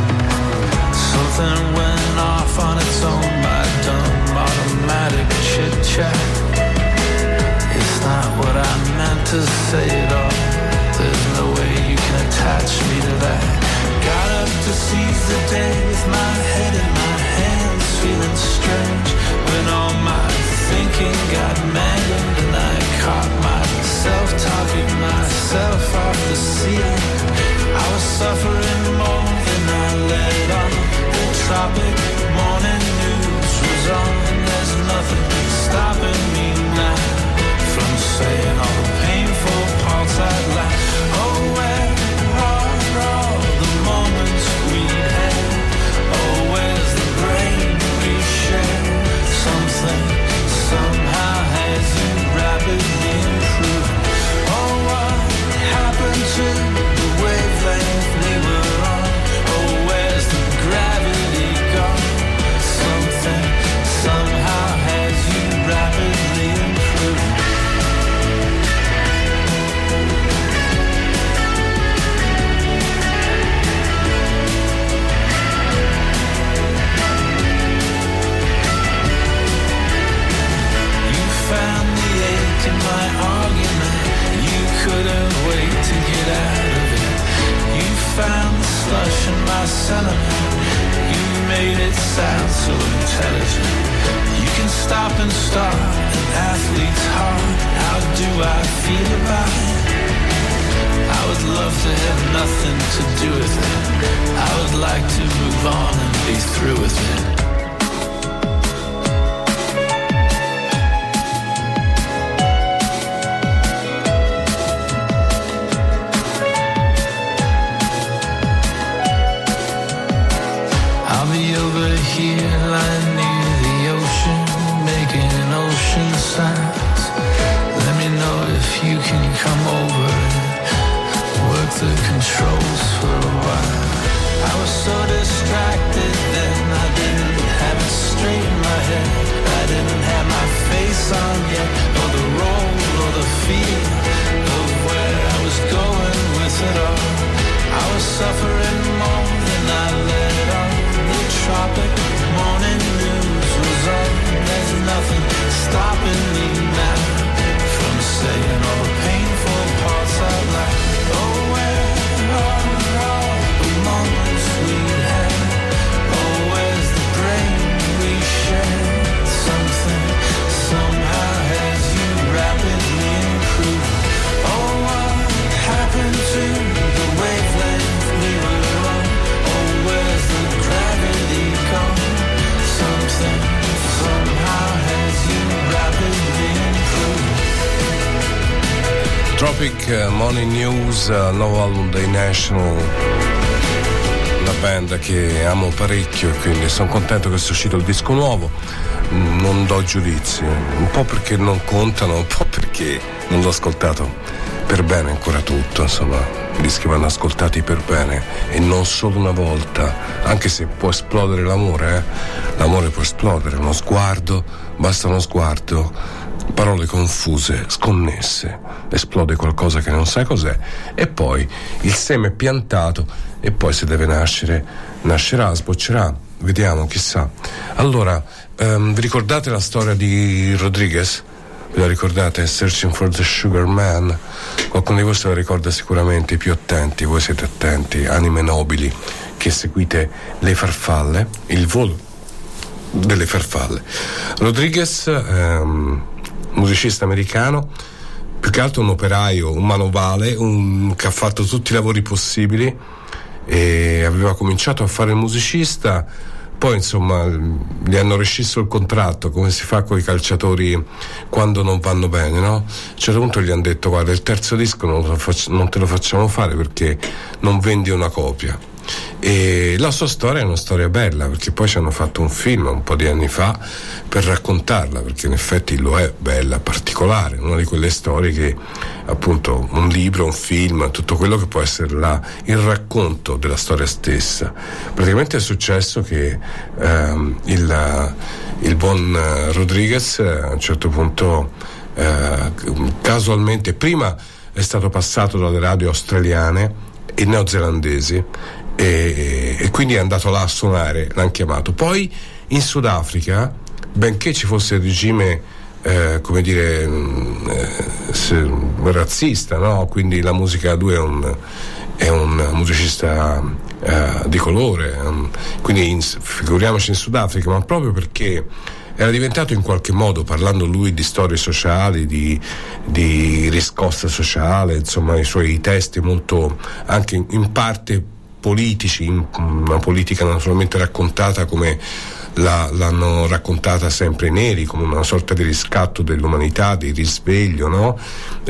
Something went off on its own, my dumb automatic chit-chat. It's not what I meant to say at all. There's no way you can attach me to that. Got up to seize the day with my head in my hands, feeling strange when all my thinking got mangled and I caught myself talking myself off the ceiling. I was suffering more than I let on. The tropic morning news was on. There's nothing stopping me now from saying all the painful parts I'd like. Oh, where are all the moments we had? Oh, where's the brain we shared? Something somehow has you rapidly improving. Oh, what happened to the wavelength we were on? Oh, where's the gravity gone? Something somehow has you rapidly improving. Found the ache in my argument. You couldn't wait to get out of it. You found the slush in my sentiment. You made it sound so intelligent. You can stop and start an athlete's heart. How do I feel about it? I would love to have nothing to do with it. I would like to move on and be through with it. Over here, lying near the ocean, making ocean sounds. Let me know if you can come over and work the controls for a while. I was so distracted then, I didn't have it straight in my head. I didn't have my face on yet, or the role, or the feel of where I was going with it all. I was suffering more than I let on. Tropic morning news was on. There's nothing stopping me now from saying all the painful parts out loud. Oh, where are all the moments we had? Oh, where's the brain we shared? Something somehow has you rapidly improved. Oh, what happened to the wavelength we were on? Oh, where's the gravity gone? Something somehow has you rapidly improved. Tropic Morning News, uh, nuovo album dei National, una band che amo parecchio e quindi sono contento che sia uscito il disco nuovo. Non do giudizi, un po' perché non contano, un po' perché non l'ho ascoltato per bene ancora tutto, insomma, i dischi vanno ascoltati per bene e non solo una volta, anche se può esplodere l'amore, eh? L'amore può esplodere, uno sguardo, basta uno sguardo, parole confuse, sconnesse, esplode qualcosa che non sai cos'è e poi il seme è piantato e poi se deve nascere, nascerà, sboccerà, vediamo, chissà. Allora, um, vi ricordate la storia di Rodriguez? Ve la ricordate? Searching for the Sugar Man? Qualcuno di voi se la ricorda sicuramente, i più attenti, voi siete attenti, anime nobili che seguite le farfalle, il volo delle farfalle. Rodriguez, um, musicista americano, più che altro un operaio, un manovale, un, che ha fatto tutti i lavori possibili e aveva cominciato a fare il musicista, poi insomma gli hanno rescisso il contratto, come si fa con i calciatori quando non vanno bene, no? A un certo punto gli hanno detto: guarda, il terzo disco non, lo faccio, non te lo facciamo fare perché non vendi una copia. E la sua storia è una storia bella, perché poi ci hanno fatto un film un po' di anni fa per raccontarla, perché in effetti lo è, bella, particolare, una di quelle storie che appunto un libro, un film, tutto quello che può essere la, il racconto della storia stessa. Praticamente è successo che ehm, il, il buon Rodriguez a un certo punto eh, casualmente prima è stato passato dalle radio australiane e neozelandesi e, e quindi è andato là a suonare, l'hanno chiamato. Poi in Sudafrica, benché ci fosse il regime eh, come dire eh, se, razzista, no? Quindi la musica a due è un, è un musicista eh, di colore, um, quindi in, figuriamoci in Sudafrica, ma proprio perché era diventato in qualche modo, parlando lui di storie sociali, di, di riscossa sociale, insomma i suoi testi molto anche in, in parte politici, in, una politica naturalmente raccontata come la, l'hanno raccontata sempre i neri, come una sorta di riscatto dell'umanità, di risveglio, no?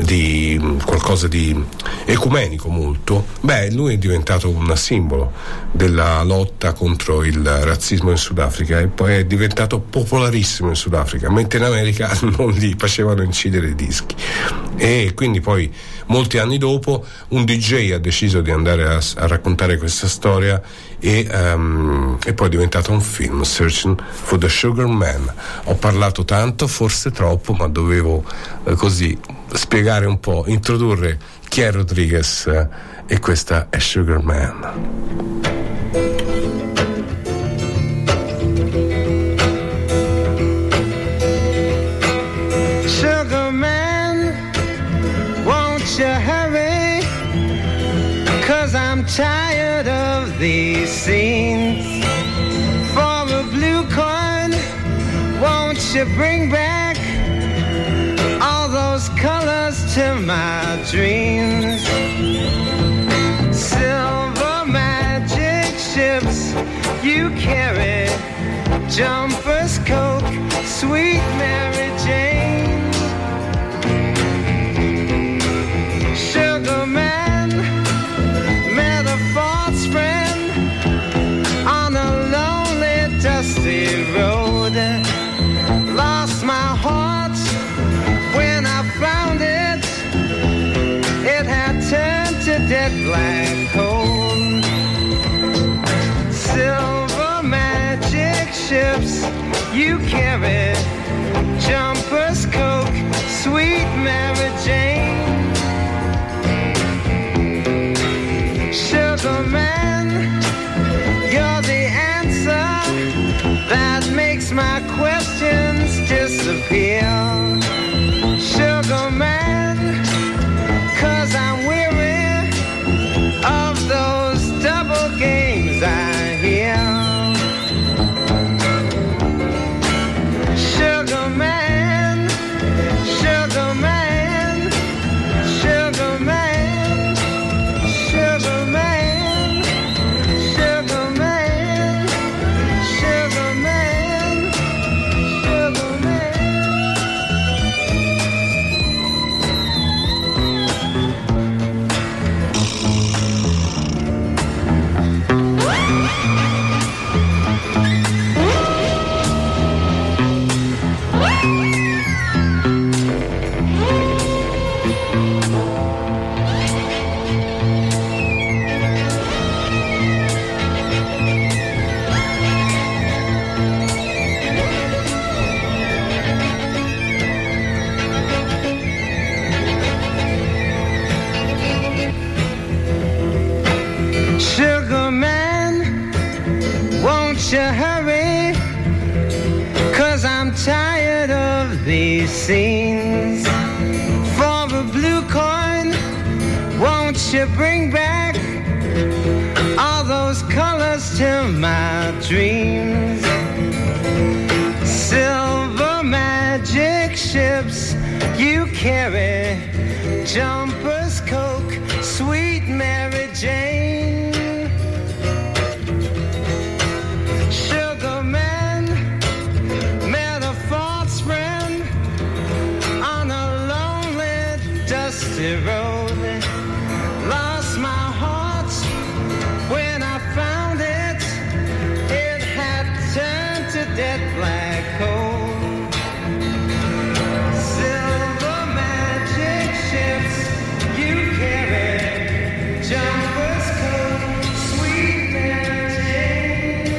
Di qualcosa di ecumenico molto. Beh, lui è diventato un simbolo della lotta contro il razzismo in Sudafrica e poi è diventato popolarissimo in Sudafrica, mentre in America non gli facevano incidere i dischi. E quindi poi molti anni dopo un D J ha deciso di andare a, a raccontare questa storia e, um, e poi è diventato un film, Searching for the Sugar Man. Ho parlato tanto, forse troppo, ma dovevo eh, così spiegare un po', introdurre chi è Rodriguez eh, e questa è Sugar Man. Hurry, 'cause I'm tired of these scenes. For a blue coin, won't you bring back all those colors to my dreams? Silver magic ships you carry, jumpers, Coke, sweet Mary Jane. Sugar man met a false friend on a lonely, dusty road. Lost my heart when I found it. It had turned to dead black coal. Silver magic ships you carry, jumpers, Coke, sweet Mary Jane. Sugar man, you're the answer that makes my questions disappear. Sugar man, 'cause I'm weary of those double games I hear. Sugar man, sugar man, sugar man, sugar man, sugar man, sugar man, sugar man. Sugar man, won't you hurry? 'Cause I'm tired of these scenes. For a blue coin, won't you bring back all those colors to my dreams? Silver magic ships you carry, jumpers, Coke, sweet Mary Jane. Sugar man met a false friend on a lonely, dusty road. Lost my heart when I found it. It had turned to dead black coal. Silver magic ships you carry, jumpers, Coke, sweet Mary Jane.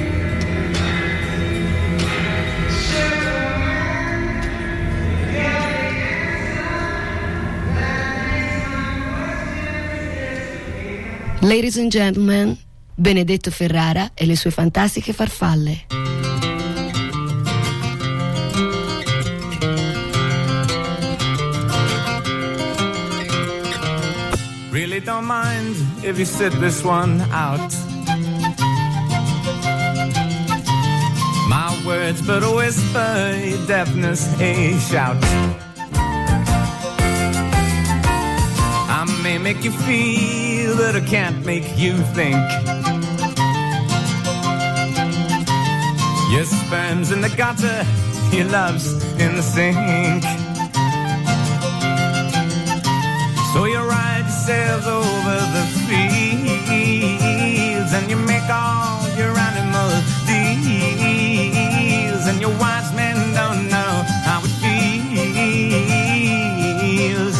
Sugar man, you're the answer that makes my questions disappear. Ladies and gentlemen, Benedetto Ferrara e le sue fantastiche farfalle. Really don't mind if you sit this one out. My words but a whisper, your deafness a shout. I may make you feel, but I can't make you think. Your sperm's in the gutter, your love's in the sink. So you ride yourselves over the fields, and you make all your animal deals, and your wise men don't know how it feels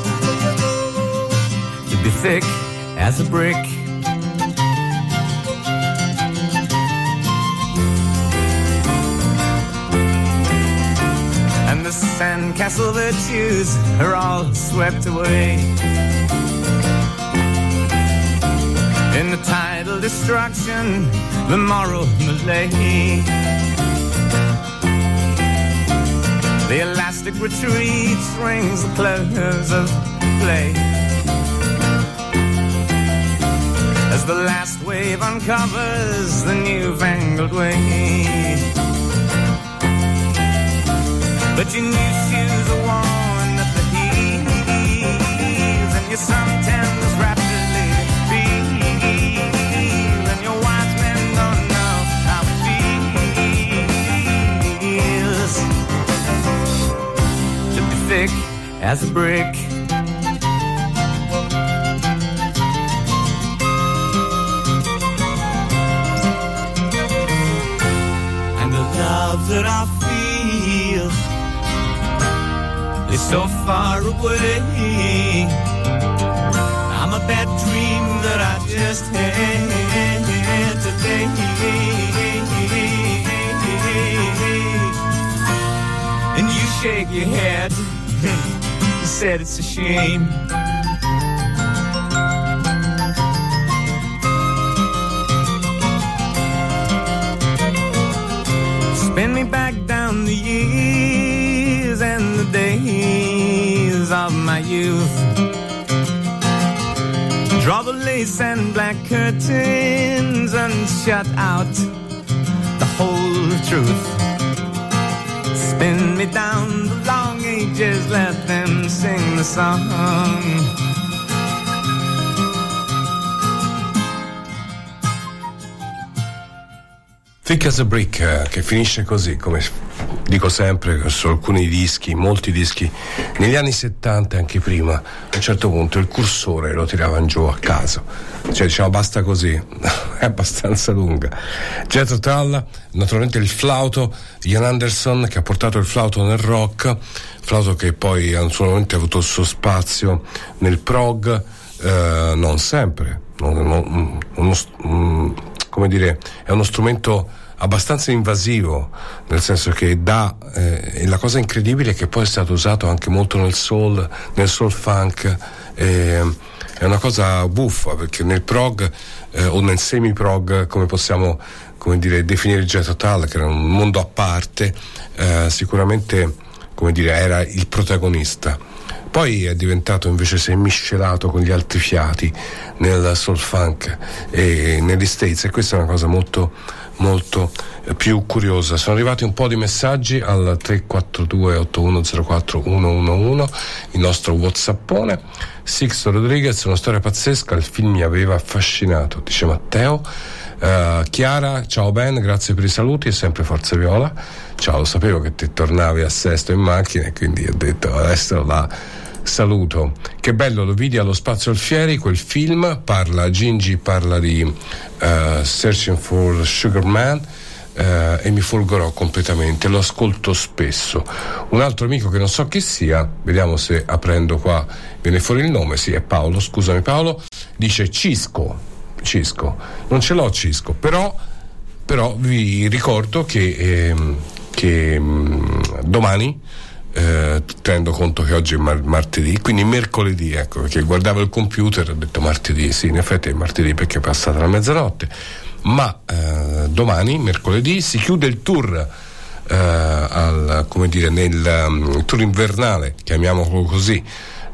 to be thick as a brick. And the sandcastle virtues are all swept away in the tidal destruction, the moral malaise. The elastic retreat rings the close of play as the last wave uncovers the newfangled way. but your new shoes are worn at the heels, and your suntans rapidly feel, and your wise men don't know how it feels to be thick as a brick. And the love that I feel is so far away. I'm a bad dream that I just had today. And you shake your head, you said it's a shame. Spin me back down the years and the days of my youth. Draw the lace and black curtains and shut out the whole truth. Spin me down the long ages, let them sing the song. Thick as a Brick, che finisce così, come dico sempre su alcuni dischi, molti dischi negli anni settanta e anche prima, a un certo punto il cursore lo tiravano giù a caso, cioè diciamo basta così, è abbastanza lunga. Jethro Tull, naturalmente il flauto, Ian Anderson, che ha portato il flauto nel rock, flauto che poi naturalmente ha avuto il suo spazio nel prog, eh, non sempre, non, non, uno, um, come dire, è uno strumento abbastanza invasivo, nel senso che dà eh, la cosa incredibile è che poi è stato usato anche molto nel soul, nel soul funk, eh, è una cosa buffa, perché nel prog eh, o nel semi prog, come possiamo come dire definire Jethro Tull, che era un mondo a parte, eh, sicuramente come dire era il protagonista. Poi è diventato invece, si è miscelato con gli altri fiati nel soul funk e negli States, e questa è una cosa molto molto più curiosa. Sono arrivati un po' di messaggi al tre quattro due otto uno zero quattro uno uno uno, il nostro whatsappone. Sixto Rodriguez, una storia pazzesca, il film mi aveva affascinato, dice Matteo. Uh, Chiara, ciao Ben, grazie per i saluti e sempre Forza Viola. Ciao, lo sapevo che ti tornavi a Sesto in macchina e quindi ho detto adesso la saluto. Che bello, lo vidi allo Spazio Alfieri quel film, parla Gingy parla di uh, Searching for Sugar Man, uh, e mi folgorò completamente, lo ascolto spesso. Un altro amico che non so chi sia, vediamo se aprendo qua viene fuori il nome, sì è Paolo, scusami Paolo, dice Cisco Cisco, non ce l'ho Cisco, però però vi ricordo che, eh, che mh, domani eh, tenendo conto che oggi è mar- martedì, quindi mercoledì, ecco, perché guardavo il computer e ho detto martedì, sì in effetti è martedì perché è passata la mezzanotte, ma eh, domani mercoledì si chiude il tour eh, al, come dire nel um, tour invernale, chiamiamolo così,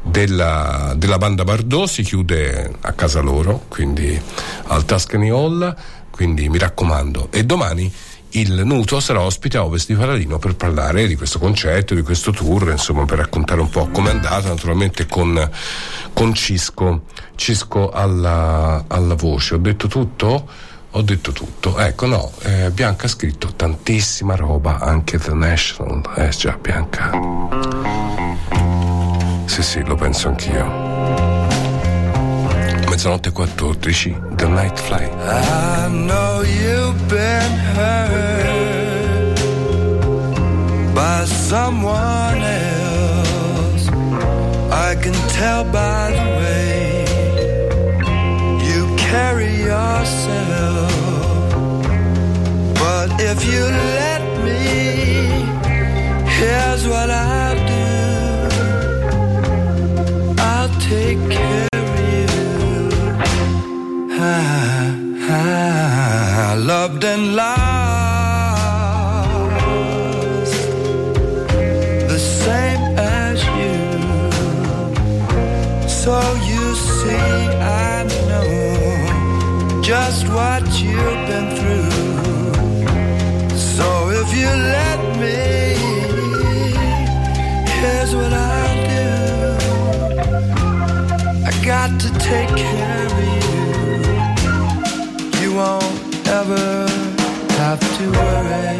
Della, della banda Bardot, si chiude a casa loro, quindi al Tuscany Hall, quindi mi raccomando. E domani il Nuto sarà ospite a Ovest di Paladino per parlare di questo concerto, di questo tour, insomma per raccontare un po' com'è andata, naturalmente con, con Cisco Cisco alla, alla voce. Ho detto tutto? Ho detto tutto, ecco no, eh, Bianca ha scritto tantissima roba, anche The National, eh già Bianca. Sì, sì, lo penso anch'io. Mezzanotte quattordici, The Night Flight. I know you've been hurt by someone else. I can tell by the way you carry yourself. But if you let me, here's what I'll do. Take care of you. I, I loved and lost the same as you. So you see, I know just what you've been through. So if you let me, here's what I'll do. I got to take care of you. You won't ever have to worry.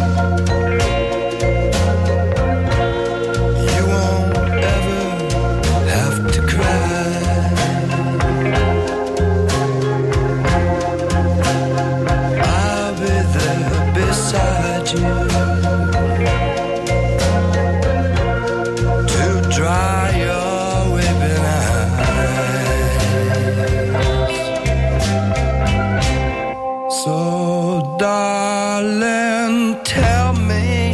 You won't ever have to cry. I'll be there beside you to dry your weeping eyes. So darling, tell me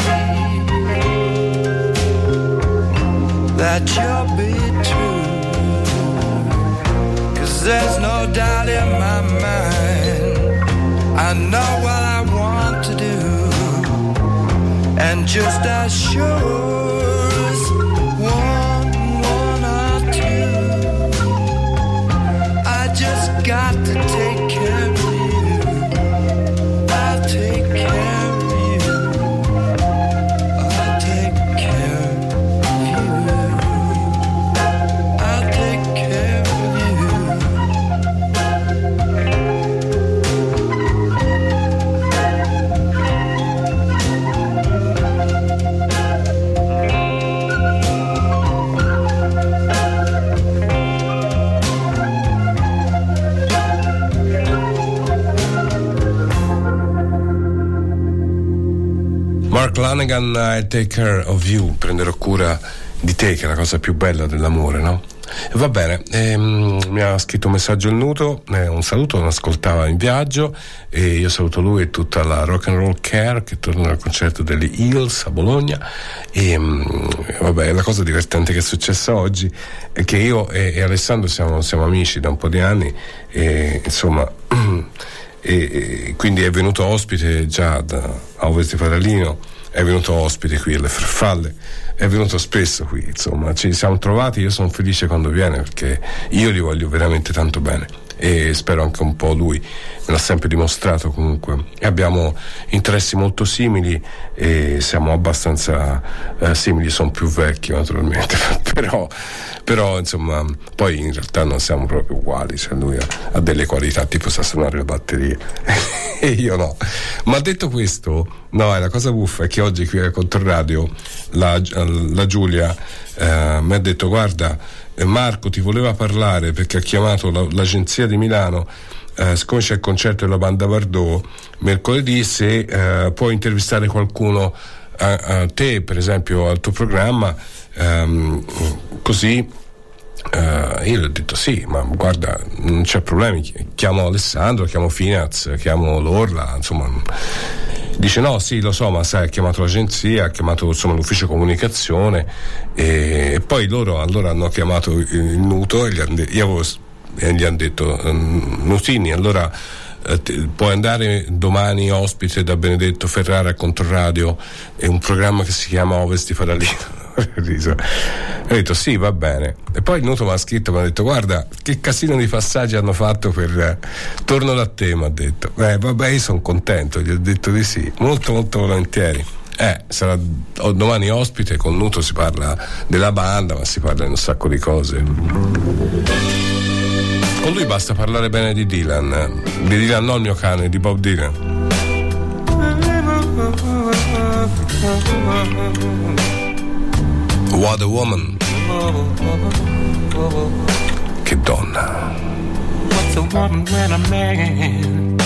that you'll be true, 'cause there's no doubt in my mind. I know what I want to do, and just as sure as one, one or two, I just got to take care of you. I'll take care of you. I'll take care of you. I'll take care of you. Mark Lanegan, I'll take care of you, prenderò cura di te, che è la cosa più bella dell'amore, no? E va bene, ehm, mi ha scritto un messaggio il Nuto, eh, un saluto, lo ascoltava in viaggio, e io saluto lui e tutta la Rock and Roll Care che torna al concerto delle Eagles a Bologna. E mh, vabbè, la cosa divertente che è successa oggi è che io e, e Alessandro siamo, siamo amici da un po' di anni, e insomma e, e quindi è venuto ospite già da, a Ovest di Faralino, è venuto ospite qui alle Farfalle, è venuto spesso qui, insomma ci siamo trovati. Io sono felice quando viene, perché io gli voglio veramente tanto bene, e spero anche un po' lui, me l'ha sempre dimostrato comunque, e abbiamo interessi molto simili e siamo abbastanza eh, simili, sono più vecchi naturalmente però, però insomma poi in realtà non siamo proprio uguali, cioè lui ha, ha delle qualità, tipo sa suonare le batterie e io no. Ma detto questo, no, è la cosa buffa è che oggi qui al Controradio la, la Giulia eh, mi ha detto: guarda, Marco ti voleva parlare perché ha chiamato la, l'agenzia di Milano, eh, siccome c'è il concerto della banda Bardot mercoledì, se eh, puoi intervistare qualcuno a, a te, per esempio al tuo programma, ehm, così eh, io gli ho detto sì, ma guarda, non c'è problemi, chiamo Alessandro, chiamo Finaz, chiamo Lorla, insomma. Dice no, sì, lo so, ma sai, ha chiamato l'agenzia, ha chiamato insomma l'ufficio comunicazione, e, e poi loro allora hanno chiamato il, il Nuto e gli, han, io avevo, e gli hanno detto: Nutini, allora eh, te, puoi andare domani ospite da Benedetto Ferrara a Controradio, è un programma che si chiama Ovest di Faralino. Ho detto sì, va bene. E poi il Nuto mi ha scritto, mi ha detto: guarda che casino di passaggi hanno fatto per eh, torno da te, mi ha detto. Eh vabbè, io sono contento, gli ho detto di sì, molto molto volentieri. Eh, sarà domani ospite, con Nuto si parla della banda, ma si parla di un sacco di cose. Con lui basta parlare bene di Dylan, di Dylan, non il mio cane, di Bob Dylan. What a woman. Che donna. What's a woman when a man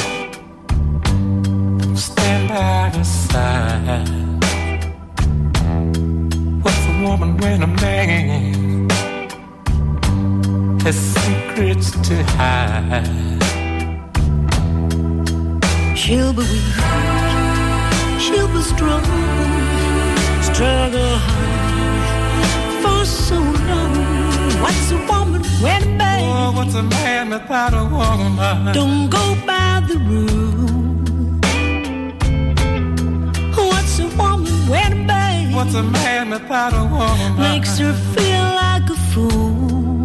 stand by her side? What's a woman when a man has secrets to hide? She'll be weak, she'll be strong, struggle hard for so long. What's a woman when a man? Oh, what's a man without a woman? Don't go by the rule. What's a woman when a man? What's a man without a woman? Makes her feel like a fool.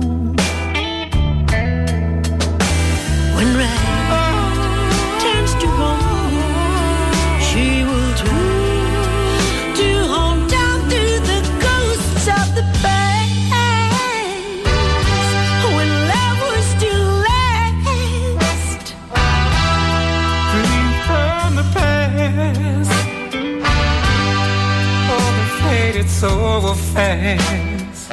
When right oh. turns to wrong, she will try to hold down to the ghosts so fast.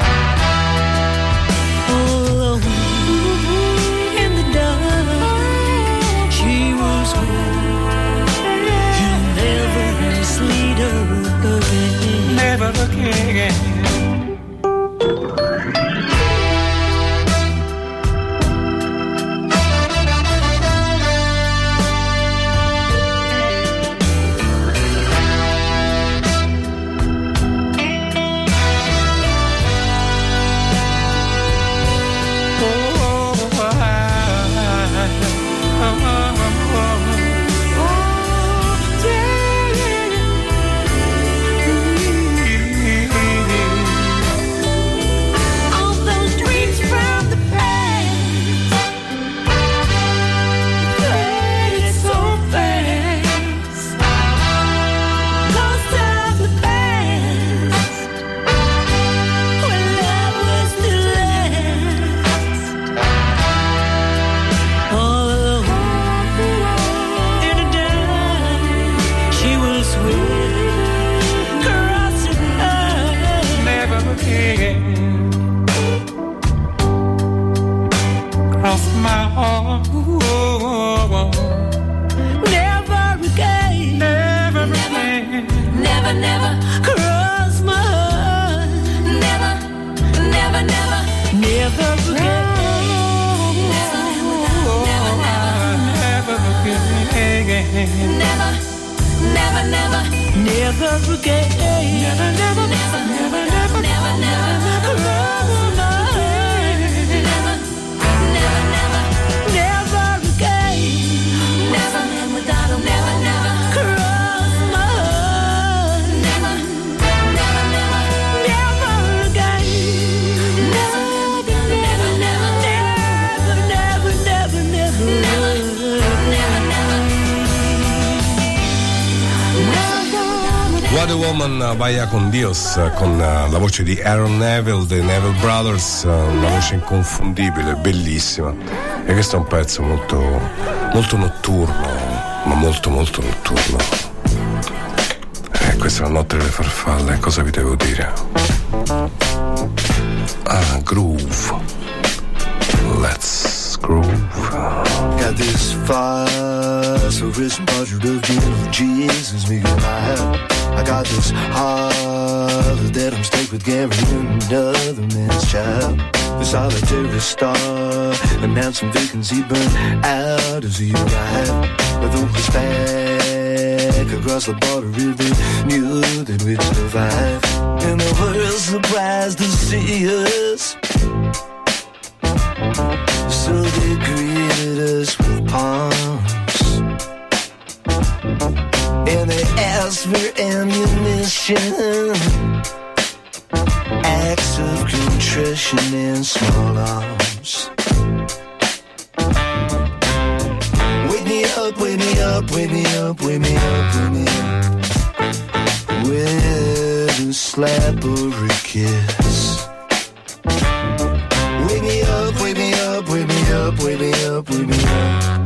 Alone in the dark, she was with you, never mislead her again. Never again. Vaya con Dios, con uh, la voce di Aaron Neville dei Neville Brothers, uh, una voce inconfondibile, bellissima. E questo è un pezzo molto molto notturno, ma molto molto notturno. E questa è la notte delle farfalle, cosa vi devo dire? Ah, groove. Let's groove. Got this phosphorescent portrait of you, Jesus, me and I. I got this heart that I'm stuck with Gary and another man's child. The solitary star announced some vacancy burned out as you arrived. But though it's back across the border, they knew that we'd survive. And the world surprised to see us, so they greeted us with palms. And they asked for ammunition, acts of contrition and small arms. Wake me up, wake me up, wake me up, wake me up, wake me up, with a slap or a kiss. Wake me up, wake me up, wake me up, wake me up, wake me up.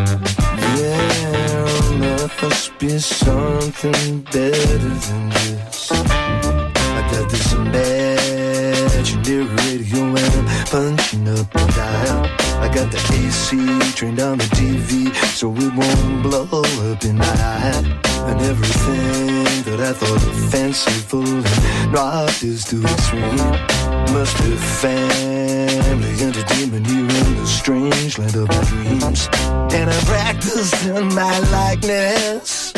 There must be something better than this. I got this imaginary radio and I'm punching up the dial. I got the A C turned on the T V so it won't blow up in my eye. And everything that I thought of fanciful and rocked is too extreme. Must be family entertainment here in the strange land of my dreams. And I practiced in my likeness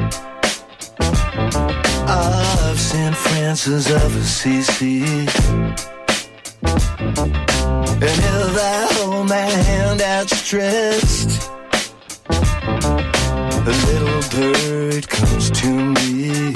of Saint Francis of Assisi. And if I hold my hand outstretched, a little bird comes to me.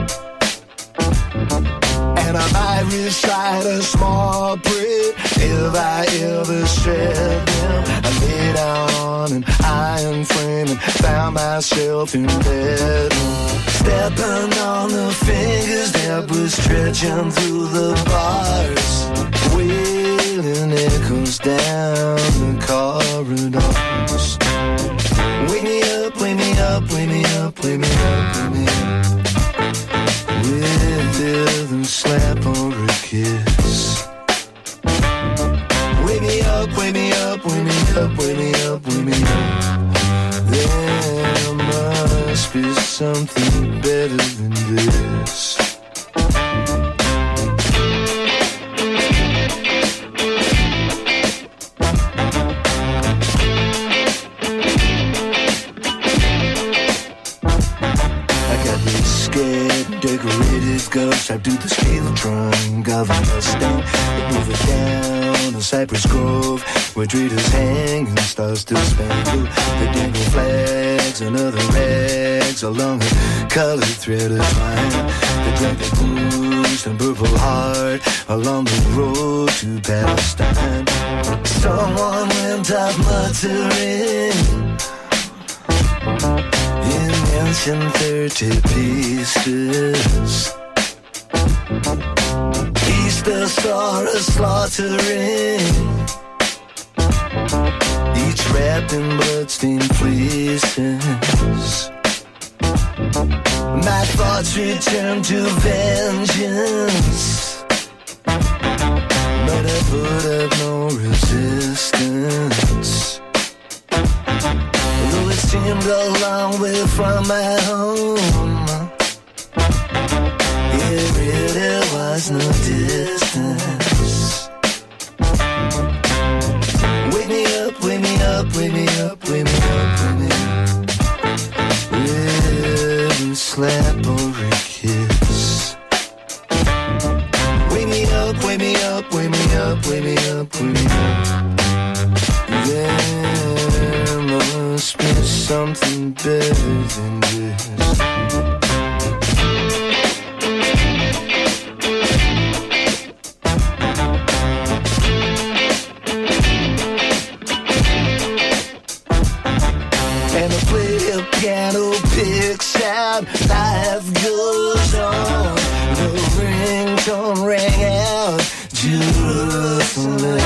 And I'm Irish, tried a small bread. If I ever said them, I lay down an iron frame and found myself in bed, stepping on the fingers that were stretching through the bars, wailing echoes down the corridors. Wake me up, wake me up, wake me up, wake me up, wake me up, with rhythms wake me up. There must be something better than this. Decorated ghost strapped to the steel trunk of a Mustang. We move it down to Cypress Grove, where traders hang and stars still spangle. They dangle flags and other rags along a colored thread of twine. They drag the bruised and purple heart along the road to Palestine. Someone went out muttering in ancient thirty pieces. Easter saw us slaughtering, each wrapped in bloodstained fleeces. My thoughts return to vengeance, but I put up no resistance. Though it seemed a long way from my home, it really was no distance. Wake me up, wake me up, wake me up, wake me up, wake me up. With a slap or a kiss. Wake me up, wake me up, wake me up, wake me up, wake me up. There must be something better than this. And I play a piano, picks out, life goes on. The ringtone rang out, Jerusalem.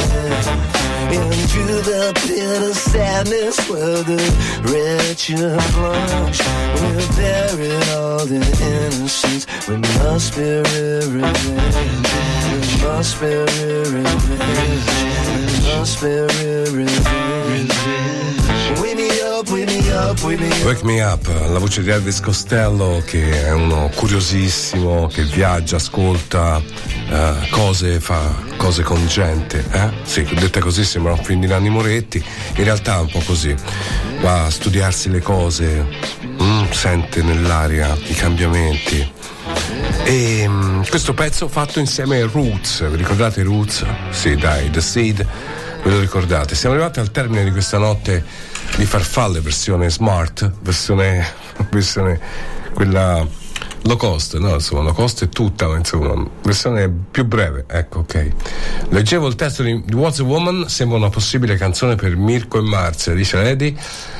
Into the pit of sadness where the wretched plunge. We've buried all the innocence. We must be revenge. We must be revenge. We must be revenge. Wake me up, wake me up, wake me up. Wake Me Up, la voce di Elvis Costello, che è uno curiosissimo, che viaggia, ascolta uh, cose, fa cose con gente, eh? Sì, dette così sembra un film di Nanni Moretti, in realtà è un po' così, va a studiarsi le cose, mm, sente nell'aria i cambiamenti. E um, questo pezzo fatto insieme ai Roots, vi ricordate i Roots? Sì, dai, The Seed, ve lo ricordate? Siamo arrivati al termine di questa notte di farfalle, versione smart, versione, versione quella low cost, no, insomma, low cost è tutta, ma insomma, versione più breve, ecco, ok. Leggevo il testo di What's a Woman, sembra una possibile canzone per Mirko e Marzia, dice Lady.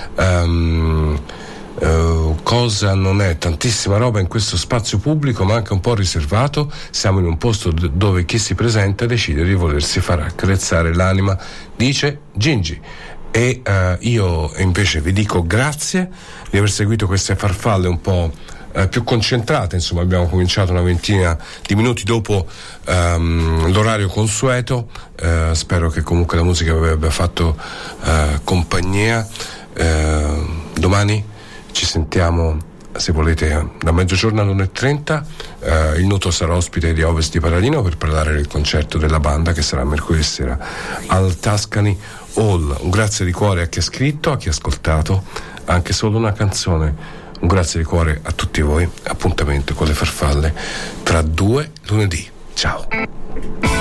Um, uh, cosa non è? Tantissima roba in questo spazio pubblico, ma anche un po' riservato. Siamo in un posto d- dove chi si presenta decide di volersi far accarezzare l'anima, dice Gingi. E uh, io invece vi dico grazie di aver seguito queste farfalle un po' uh, più concentrate, insomma abbiamo cominciato una ventina di minuti dopo um, l'orario consueto, uh, spero che comunque la musica vi abbia fatto uh, compagnia. Uh, domani ci sentiamo, se volete, da mezzogiorno alle una e trenta. Uh, il Nuto sarà ospite di Ovest di Paradino per parlare del concerto della banda che sarà mercoledì sera al Tuscany Hall. Un grazie di cuore a chi ha scritto, a chi ha ascoltato anche solo una canzone. Un grazie di cuore a tutti voi. Appuntamento con le farfalle tra due lunedì. Ciao.